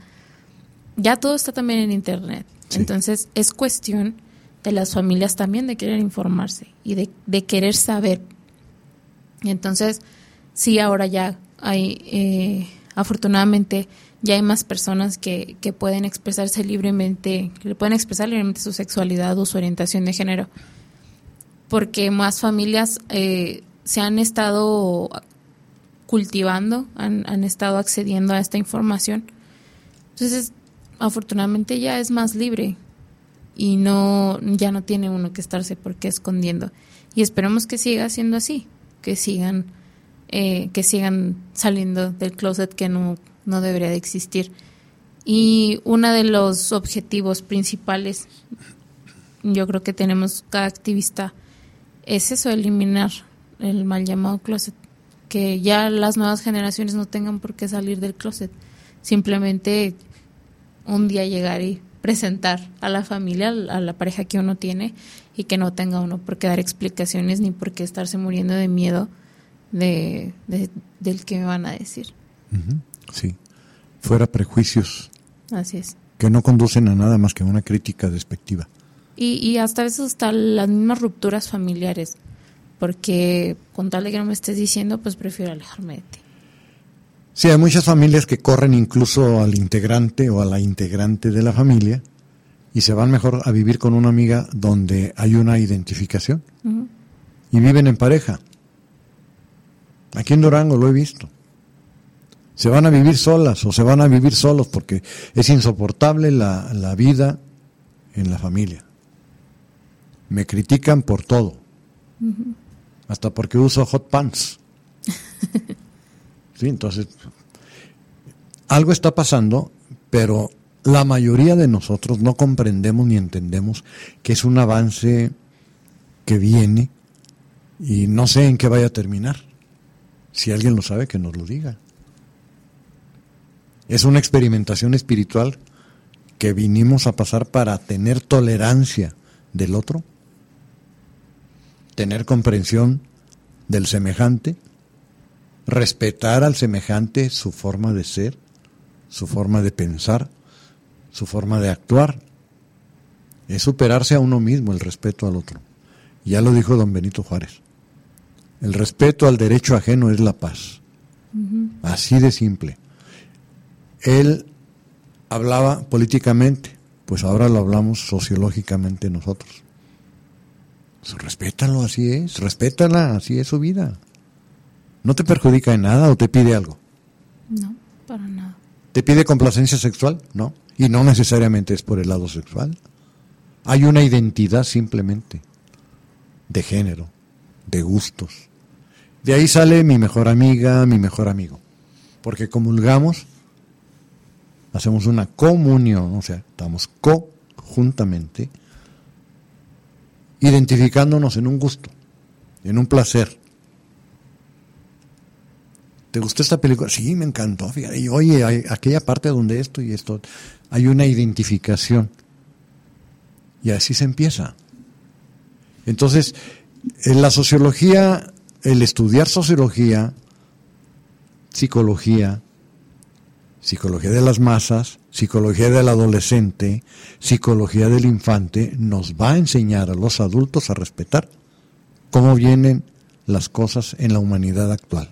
Ya todo está también en internet. Sí. Entonces es cuestión de las familias también de querer informarse y de, de querer saber. Entonces, sí, ahora ya hay, eh, afortunadamente, ya hay más personas que, que pueden expresarse libremente, que pueden expresar libremente su sexualidad o su orientación de género, porque más familias eh, se han estado cultivando, han, han estado accediendo a esta información. Entonces, afortunadamente ya es más libre y no ya no tiene uno que estarse por qué escondiendo. Y esperemos que siga siendo así, que sigan eh, que sigan saliendo del closet, que no, no debería de existir. Y uno de los objetivos principales, yo creo que tenemos cada activista, es eso, eliminar el mal llamado closet, que ya las nuevas generaciones no tengan por qué salir del closet, simplemente un día llegar y presentar a la familia, a la pareja que uno tiene, y que no tenga uno por qué dar explicaciones ni por qué estarse muriendo de miedo de, de del que me van a decir. Uh-huh. Sí, fuera prejuicios. Así es. Que no conducen a nada más que a una crítica despectiva. Y, y hasta a veces hasta las mismas rupturas familiares, porque con tal de que no me estés diciendo, pues prefiero alejarme de ti. Sí, hay muchas familias que corren incluso al integrante o a la integrante de la familia y se van mejor a vivir con una amiga donde hay una identificación. Uh-huh. Y viven en pareja. Aquí en Durango lo he visto. Se van a vivir solas o se van a vivir solos porque es insoportable la, la vida en la familia. Me critican por todo. Uh-huh. Hasta porque uso hot pants. Sí, entonces, algo está pasando, pero la mayoría de nosotros no comprendemos ni entendemos que es un avance que viene y no sé en qué vaya a terminar. Si alguien lo sabe, que nos lo diga. Es una experimentación espiritual que vinimos a pasar para tener tolerancia del otro, tener comprensión del semejante, respetar al semejante su forma de ser, su forma de pensar, su forma de actuar. Es superarse a uno mismo, el respeto al otro. Ya lo dijo don Benito Juárez. El respeto al derecho ajeno es la paz. Uh-huh. Así de simple. Él hablaba políticamente, pues ahora lo hablamos sociológicamente nosotros. Pues respétalo, así es, respétala, así es su vida. ¿No te perjudica en nada o te pide algo? No, para nada. ¿Te pide complacencia sexual? No. Y no necesariamente es por el lado sexual. Hay una identidad simplemente de género, de gustos. De ahí sale mi mejor amiga, mi mejor amigo. Porque comulgamos, hacemos una comunión, o sea, estamos conjuntamente identificándonos en un gusto, en un placer. ¿Te gustó esta película? Sí, me encantó. Fíjate. Y oye, hay aquella parte donde esto y esto, hay una identificación. Y así se empieza. Entonces, en la sociología, el estudiar sociología, psicología, psicología de las masas, psicología del adolescente, psicología del infante, nos va a enseñar a los adultos a respetar cómo vienen las cosas en la humanidad actual.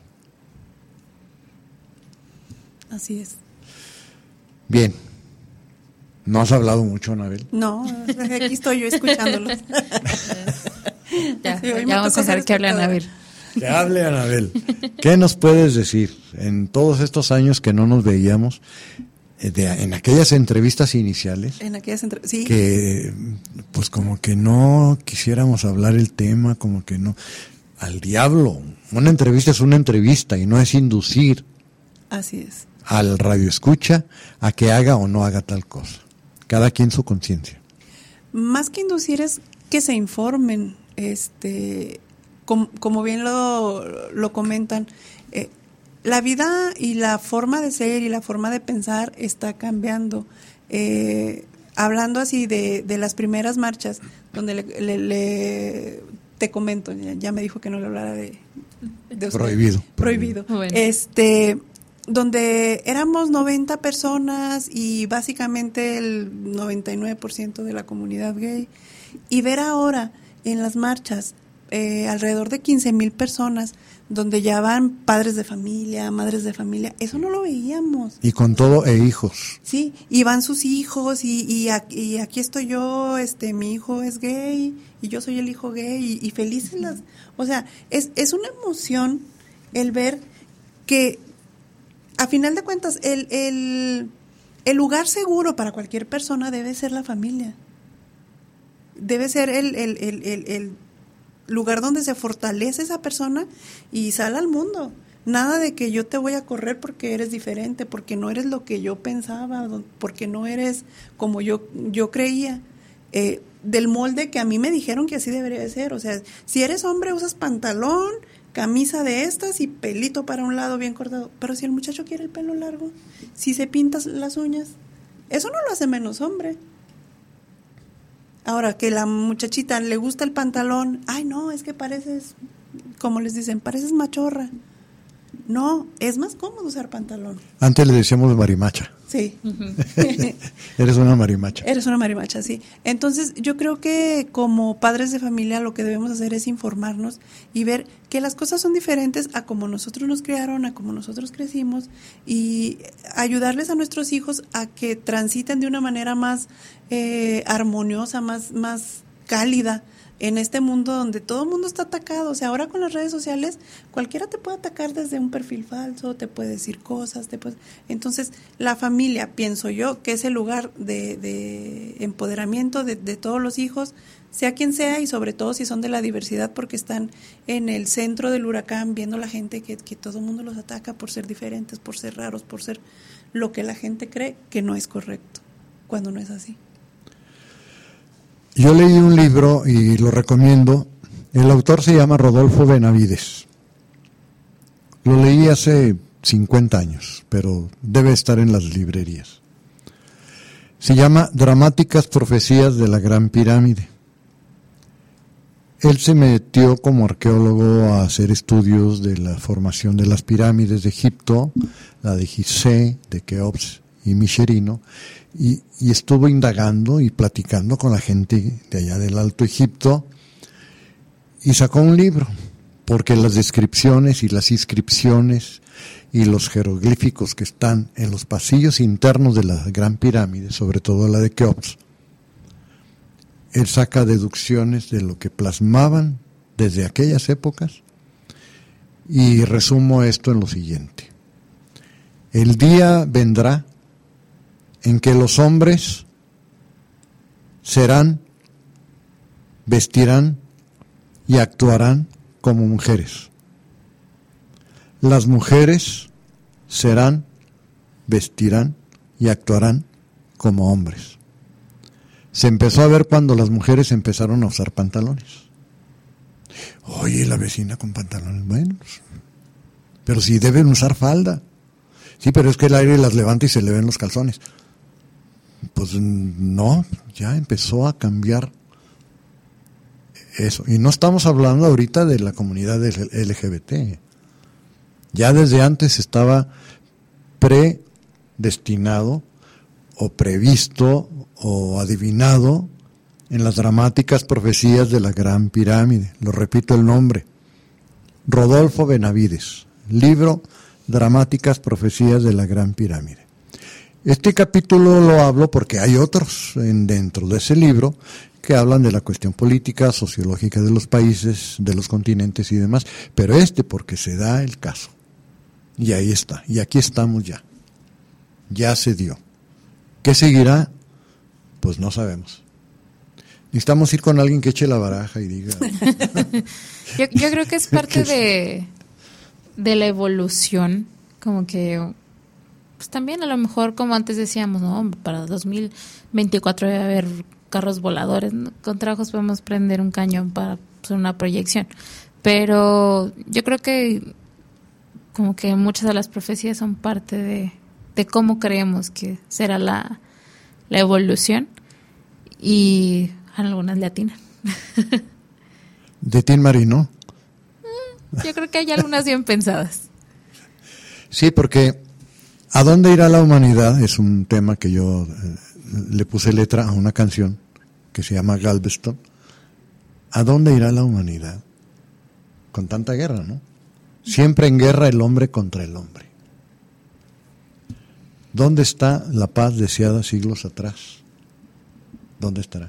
Así es. Bien. ¿No has hablado mucho, Anabel? No, aquí estoy yo escuchándolos. ya, sí, ya vamos a dejar que hable Anabel. Que hable Anabel. ¿Qué nos puedes decir en todos estos años que no nos veíamos? de, en aquellas entrevistas iniciales, en aquellas entre... sí. que pues como que no quisiéramos hablar el tema, como que no, al diablo, una entrevista es una entrevista y no es inducir Así es. al radioescucha a que haga o no haga tal cosa, cada quien su conciencia. Más que inducir es que se informen, este, com, como bien lo, lo comentan, eh, la vida y la forma de ser y la forma de pensar está cambiando. Eh, hablando así de, de las primeras marchas, donde le, le, le te comento, ya, ya me dijo que no le hablara de, de usted. Prohibido. Prohibido. Bueno. Este, donde éramos noventa personas y básicamente el noventa y nueve por ciento de la comunidad gay, y ver ahora en las marchas eh, alrededor de quince mil personas, donde ya van padres de familia, madres de familia, eso no lo veíamos. Y con todo, e hijos. Sí, y van sus hijos, y, y, aquí, y aquí estoy yo, este, mi hijo es gay, y yo soy el hijo gay, y, y felices las... O sea, es, es una emoción el ver que, a final de cuentas, el, el, el lugar seguro para cualquier persona debe ser la familia. Debe ser el, el, el, el, el lugar donde se fortalece esa persona y sale al mundo. Nada de que yo te voy a correr porque eres diferente, porque no eres lo que yo pensaba, porque no eres como yo, yo creía. Eh, del molde que a mí me dijeron que así debería de ser. O sea, si eres hombre usas pantalón, camisa de estas y pelito para un lado bien cortado. Pero si el muchacho quiere el pelo largo, si se pinta las uñas, eso no lo hace menos hombre. Ahora, que la muchachita le gusta el pantalón, ay no, es que pareces, como les dicen, pareces machorra. No, es más cómodo usar pantalón. Antes le decíamos marimacha. Sí. Eres una marimacha. Eres una marimacha, sí. Entonces, yo creo que como padres de familia lo que debemos hacer es informarnos y ver que las cosas son diferentes a como nosotros nos criaron, a como nosotros crecimos, y ayudarles a nuestros hijos a que transiten de una manera más eh, armoniosa, más, más cálida en este mundo donde todo el mundo está atacado. O sea, ahora con las redes sociales cualquiera te puede atacar desde un perfil falso, te puede decir cosas, te puede... Entonces, la familia, pienso yo, que es el lugar de, de empoderamiento de, de todos los hijos, sea quien sea, y sobre todo si son de la diversidad, porque están en el centro del huracán viendo la gente que, que todo el mundo los ataca por ser diferentes, por ser raros, por ser lo que la gente cree que no es correcto, cuando no es así. Yo leí un libro y lo recomiendo. El autor se llama Rodolfo Benavides. Lo leí hace cincuenta años, pero debe estar en las librerías. Se llama Dramáticas Profecías de la Gran Pirámide. Él se metió como arqueólogo a hacer estudios de la formación de las pirámides de Egipto, la de Gizeh, de Keops y Micerino, y, y estuvo indagando y platicando con la gente de allá del Alto Egipto, y sacó un libro, porque las descripciones y las inscripciones y los jeroglíficos que están en los pasillos internos de la Gran Pirámide, sobre todo la de Keops, él saca deducciones de lo que plasmaban desde aquellas épocas, y resumo esto en lo siguiente: el día vendrá en que los hombres serán, vestirán y actuarán como mujeres. Las mujeres serán, vestirán y actuarán como hombres. Se empezó a ver cuando las mujeres empezaron a usar pantalones. Oye, la vecina con pantalones, bueno, pues, pero si deben usar falda. Sí, pero es que el aire las levanta y se le ven los calzones. Pues no, ya empezó a cambiar eso. Y no estamos hablando ahorita de la comunidad L G B T. Ya desde antes estaba predestinado o previsto o adivinado en las dramáticas profecías de la Gran Pirámide. Lo repito el nombre: Rodolfo Benavides, libro Dramáticas Profecías de la Gran Pirámide. Este capítulo lo hablo porque hay otros en, dentro de ese libro que hablan de la cuestión política, sociológica de los países, de los continentes y demás, pero este porque se da el caso. Y ahí está, y aquí estamos ya. Ya se dio. ¿Qué seguirá? Pues no sabemos. Necesitamos ir con alguien que eche la baraja y diga. yo, yo creo que es parte de, de la evolución, como que, pues también a lo mejor, como antes decíamos, no, para dos mil veinticuatro debe haber carros voladores, ¿no? Con trabajos podemos prender un cañón para hacer una proyección, pero yo creo que como que muchas de las profecías son parte de, de cómo creemos que será la, la evolución, y algunas le atinan. ¿De Tin Marino? Yo creo que hay algunas bien pensadas. Sí, porque ¿a dónde irá la humanidad? Es un tema que yo eh, le puse letra a una canción que se llama Galveston. ¿A dónde irá la humanidad? Con tanta guerra, ¿no? Siempre en guerra el hombre contra el hombre. ¿Dónde está la paz deseada siglos atrás? ¿Dónde estará?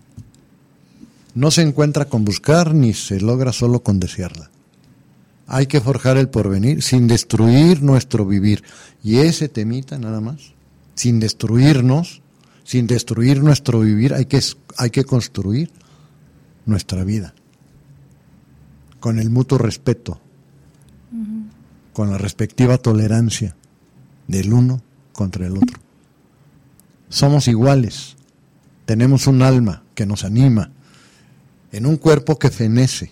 No se encuentra con buscar ni se logra solo con desearla. Hay que forjar el porvenir sin destruir nuestro vivir. Y ese temita nada más, sin destruirnos, sin destruir nuestro vivir, hay que, hay que construir nuestra vida. Con el mutuo respeto, uh-huh. con la respectiva tolerancia del uno contra el otro. Somos iguales, tenemos un alma que nos anima, en un cuerpo que fenece.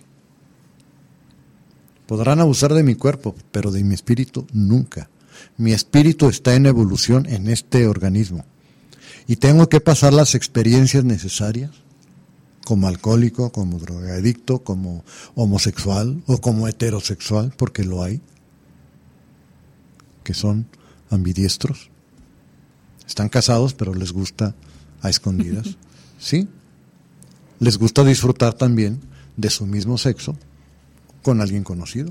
Podrán abusar de mi cuerpo, pero de mi espíritu nunca. Mi espíritu está en evolución en este organismo. Y tengo que pasar las experiencias necesarias, como alcohólico, como drogadicto, como homosexual o como heterosexual, porque lo hay, que son ambidiestros. Están casados, pero les gusta a escondidas. ¿Sí? Les gusta disfrutar también de su mismo sexo con alguien conocido.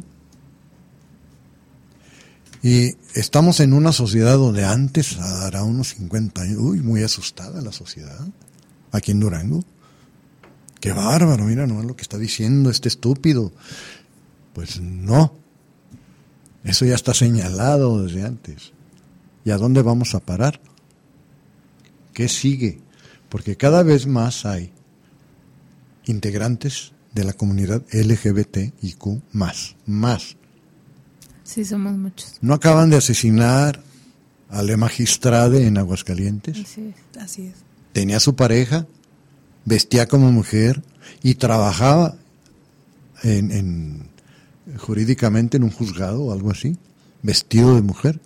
Y estamos en una sociedad donde antes, hará unos cincuenta años, uy, muy asustada la sociedad, aquí en Durango. Qué bárbaro, mira nomás lo que está diciendo este estúpido. Pues no, eso ya está señalado desde antes. ¿Y a dónde vamos a parar? ¿Qué sigue? Porque cada vez más hay integrantes de la comunidad L G B T I Q más, más. Sí, somos muchos. ¿No acaban de asesinar a la magistrade en Aguascalientes? Así es. Así es. Tenía su pareja, vestía como mujer y trabajaba en, en jurídicamente en un juzgado o algo así, vestido de mujer,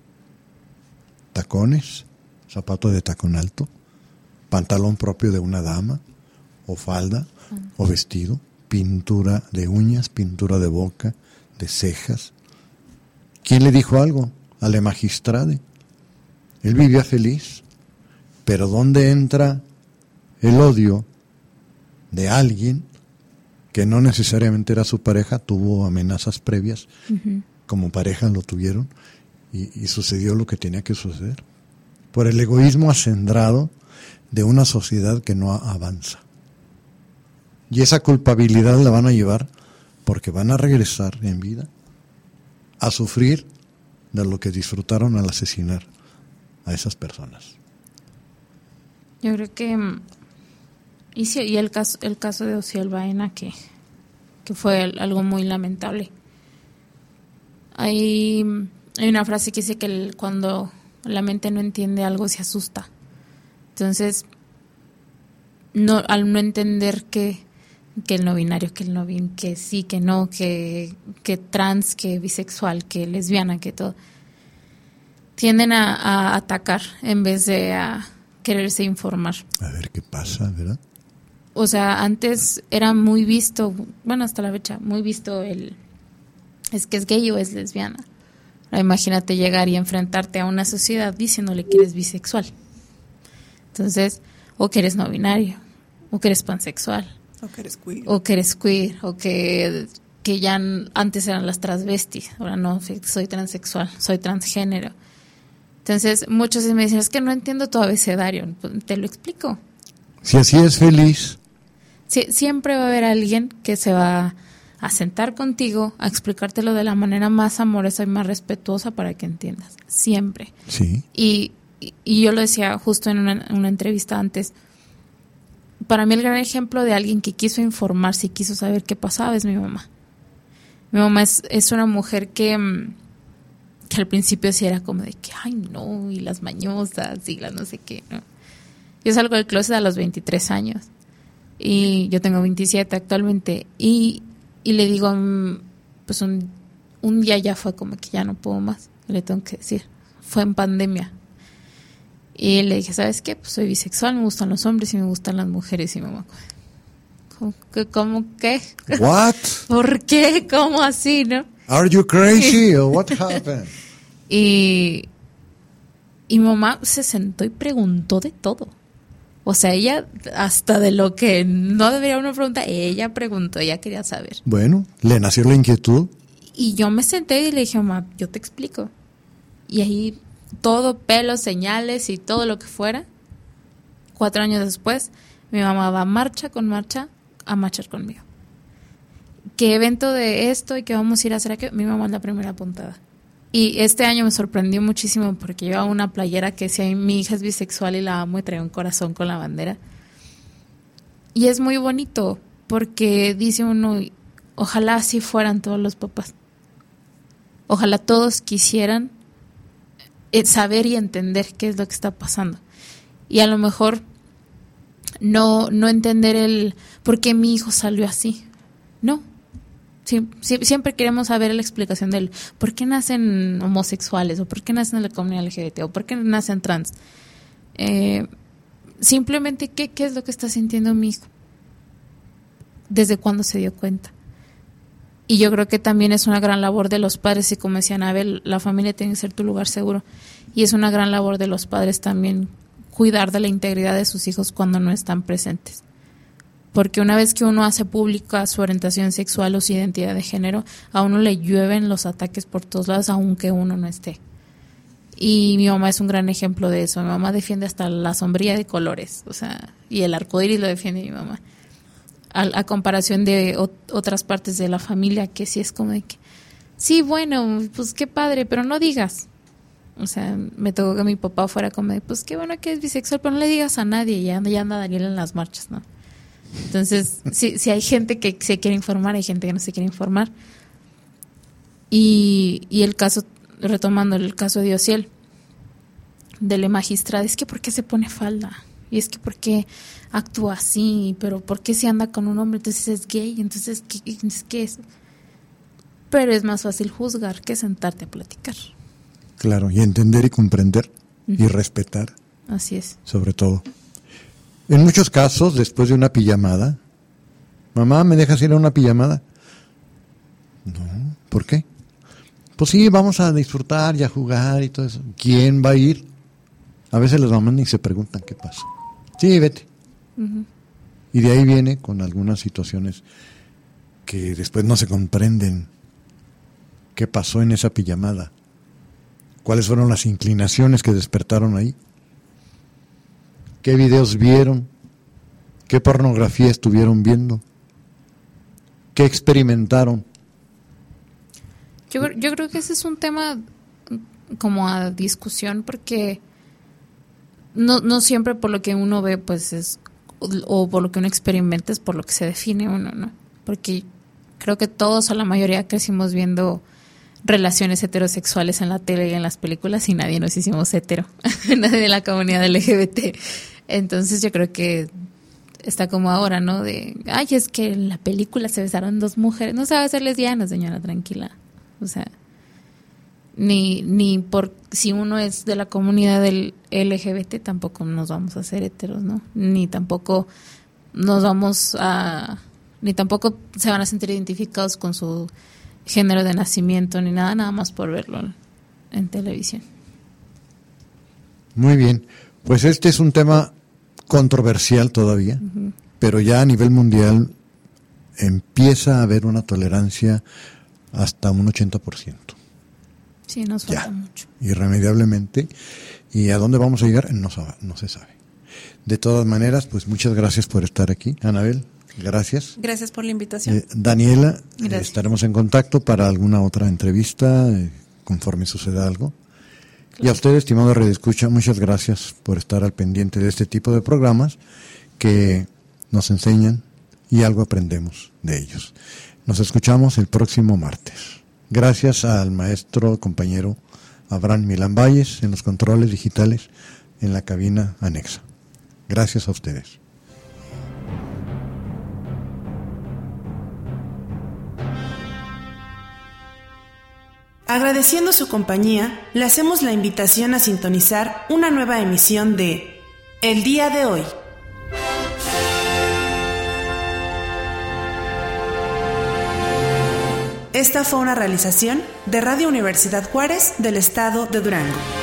tacones, zapato de tacón alto, pantalón propio de una dama, o falda, o vestido, pintura de uñas, pintura de boca, de cejas. ¿Quién le dijo algo? A la magistrade. Él vivía feliz, pero ¿dónde entra el odio de alguien que no necesariamente era su pareja, tuvo amenazas previas, uh-huh. como pareja lo tuvieron, y, y sucedió lo que tenía que suceder? Por el egoísmo acendrado de una sociedad que no avanza. Y esa culpabilidad la van a llevar porque van a regresar en vida a sufrir de lo que disfrutaron al asesinar a esas personas. Yo creo que y, sí, y el caso el caso de Osiel Baena, que que fue algo muy lamentable. Hay hay una frase que dice que el, cuando la mente no entiende algo se asusta. Entonces, no al no entender que que el no binario, que el no bin, que sí, que no, que, que trans, que bisexual, que lesbiana, que todo, tienden a, a atacar en vez de a quererse informar. A ver qué pasa, ¿verdad? O sea, antes era muy visto, bueno, hasta la fecha, muy visto el, es que es gay o es lesbiana. Ahora imagínate llegar y enfrentarte a una sociedad diciéndole que eres bisexual. Entonces, o que eres no binario, o que eres pansexual. O que eres queer. O que eres queer, o que, que ya antes eran las transvestis, ahora no, soy transexual, soy transgénero. Entonces, muchos me dicen, es que no entiendo tu abecedario, te lo explico. Si así es feliz. Sí, siempre va a haber alguien que se va a sentar contigo, a explicártelo de la manera más amorosa y más respetuosa para que entiendas, siempre. Sí. Y y, y yo lo decía justo en una, una entrevista antes, para mí el gran ejemplo de alguien que quiso informarse y quiso saber qué pasaba es mi mamá. Mi mamá es, es una mujer que, que al principio sí era como de que, ay no, y las mañosas y las no sé qué, ¿no? Yo salgo del closet a los veintitrés años y yo tengo veintisiete actualmente y, y le digo, pues un, un día ya fue como que ya no puedo más, le tengo que decir, fue en pandemia. Y le dije, ¿sabes qué? Pues soy bisexual, me gustan los hombres y me gustan las mujeres. Y mi mamá, ¿cómo qué? ¿Cómo qué? What? ¿Por qué? ¿Cómo así, no? Are you crazy or what happened? Y, y mi mamá se sentó y preguntó de todo. O sea, ella, hasta de lo que no debería uno preguntar, ella preguntó, ella quería saber. Bueno, le nació la inquietud. Y yo me senté y le dije, mamá, yo te explico. Y ahí todo, pelos, señales y todo lo que fuera. Cuatro años después, mi mamá va marcha con marcha a marchar conmigo. ¿Qué evento de esto y qué vamos a ir a hacer aquí? Mi mamá es la primera apuntada. Y este año me sorprendió muchísimo porque llevaba una playera que decía, mi hija es bisexual y la amo, y traía un corazón con la bandera. Y es muy bonito porque dice uno, ojalá así fueran todos los papás. Ojalá todos quisieran saber y entender qué es lo que está pasando. Y a lo mejor no, no entender el por qué mi hijo salió así. No. Sí, sí, siempre queremos saber la explicación del por qué nacen homosexuales o por qué nacen en la comunidad L G B T o por qué nacen trans. Eh, simplemente ¿qué, qué es lo que está sintiendo mi hijo. ¿Desde cuándo se dio cuenta? Y yo creo que también es una gran labor de los padres, y como decía Anabel, la familia tiene que ser tu lugar seguro. Y es una gran labor de los padres también cuidar de la integridad de sus hijos cuando no están presentes. Porque una vez que uno hace pública su orientación sexual o su identidad de género, a uno le llueven los ataques por todos lados, aunque uno no esté. Y mi mamá es un gran ejemplo de eso. Mi mamá defiende hasta la sombría de colores, o sea, y el arcoíris lo defiende mi mamá. A, a comparación de o, otras partes de la familia que sí es como de que, sí, bueno, pues qué padre, pero no digas. O sea, me tocó que mi papá fuera como de, pues qué bueno que es bisexual, pero no le digas a nadie, ya, ya anda Daniel en las marchas, ¿no? Entonces, si, si hay gente que se quiere informar, hay gente que no se quiere informar. Y, y el caso, retomando el caso de Ociel, de la magistrada, es que ¿por qué se pone falda? Y es que ¿por qué actúa así? Pero ¿por qué se anda con un hombre? Entonces es gay, entonces ¿qué, qué es? Pero es más fácil juzgar que sentarte a platicar. Claro, y entender y comprender uh-huh. y respetar. Así es. Sobre todo. En muchos casos, después de una pijamada, mamá, ¿me dejas ir a una pijamada? No, ¿por qué? Pues sí, vamos a disfrutar y a jugar y todo eso. ¿Quién va a ir? A veces las mamás ni se preguntan qué pasa. Sí, vete. Uh-huh. Y de ahí viene con algunas situaciones que después no se comprenden qué pasó en esa pijamada. ¿Cuáles fueron las inclinaciones que despertaron ahí? ¿Qué videos vieron? ¿Qué pornografía estuvieron viendo? ¿Qué experimentaron? Yo, yo creo que ese es un tema como a discusión, porque no, no siempre por lo que uno ve, pues es, o, o por lo que uno experimenta es por lo que se define uno, ¿no? Porque creo que todos o la mayoría crecimos viendo relaciones heterosexuales en la tele y en las películas y nadie nos hicimos hetero, nadie de la comunidad L G B T. Entonces yo creo que está como ahora, ¿no? De, ay, es que en la película se besaron dos mujeres. No se va a hacer lesbiana, señora, tranquila. O sea, ni, ni por si uno es de la comunidad del L G B T tampoco nos vamos a hacer heteros, ¿no? Ni tampoco nos vamos a, ni tampoco se van a sentir identificados con su género de nacimiento ni nada, nada más por verlo en televisión. Muy bien, pues este es un tema controversial todavía, uh-huh. pero ya a nivel mundial empieza a haber una tolerancia hasta un ochenta por ciento. Sí, nos falta ya, mucho. Irremediablemente. ¿Y a dónde vamos a llegar? No, no se sabe. De todas maneras, pues muchas gracias por estar aquí. Anabel, gracias. Gracias por la invitación. Eh, Daniela, eh, estaremos en contacto para alguna otra entrevista eh, conforme suceda algo. Y a usted, estimado redescucha, muchas gracias por estar al pendiente de este tipo de programas que nos enseñan y algo aprendemos de ellos. Nos escuchamos el próximo martes. Gracias al maestro compañero Abraham Milán Valles en los controles digitales en la cabina anexa. Gracias a ustedes. Agradeciendo su compañía, le hacemos la invitación a sintonizar una nueva emisión de El Día de Hoy. Esta fue una realización de Radio Universidad Juárez del Estado de Durango.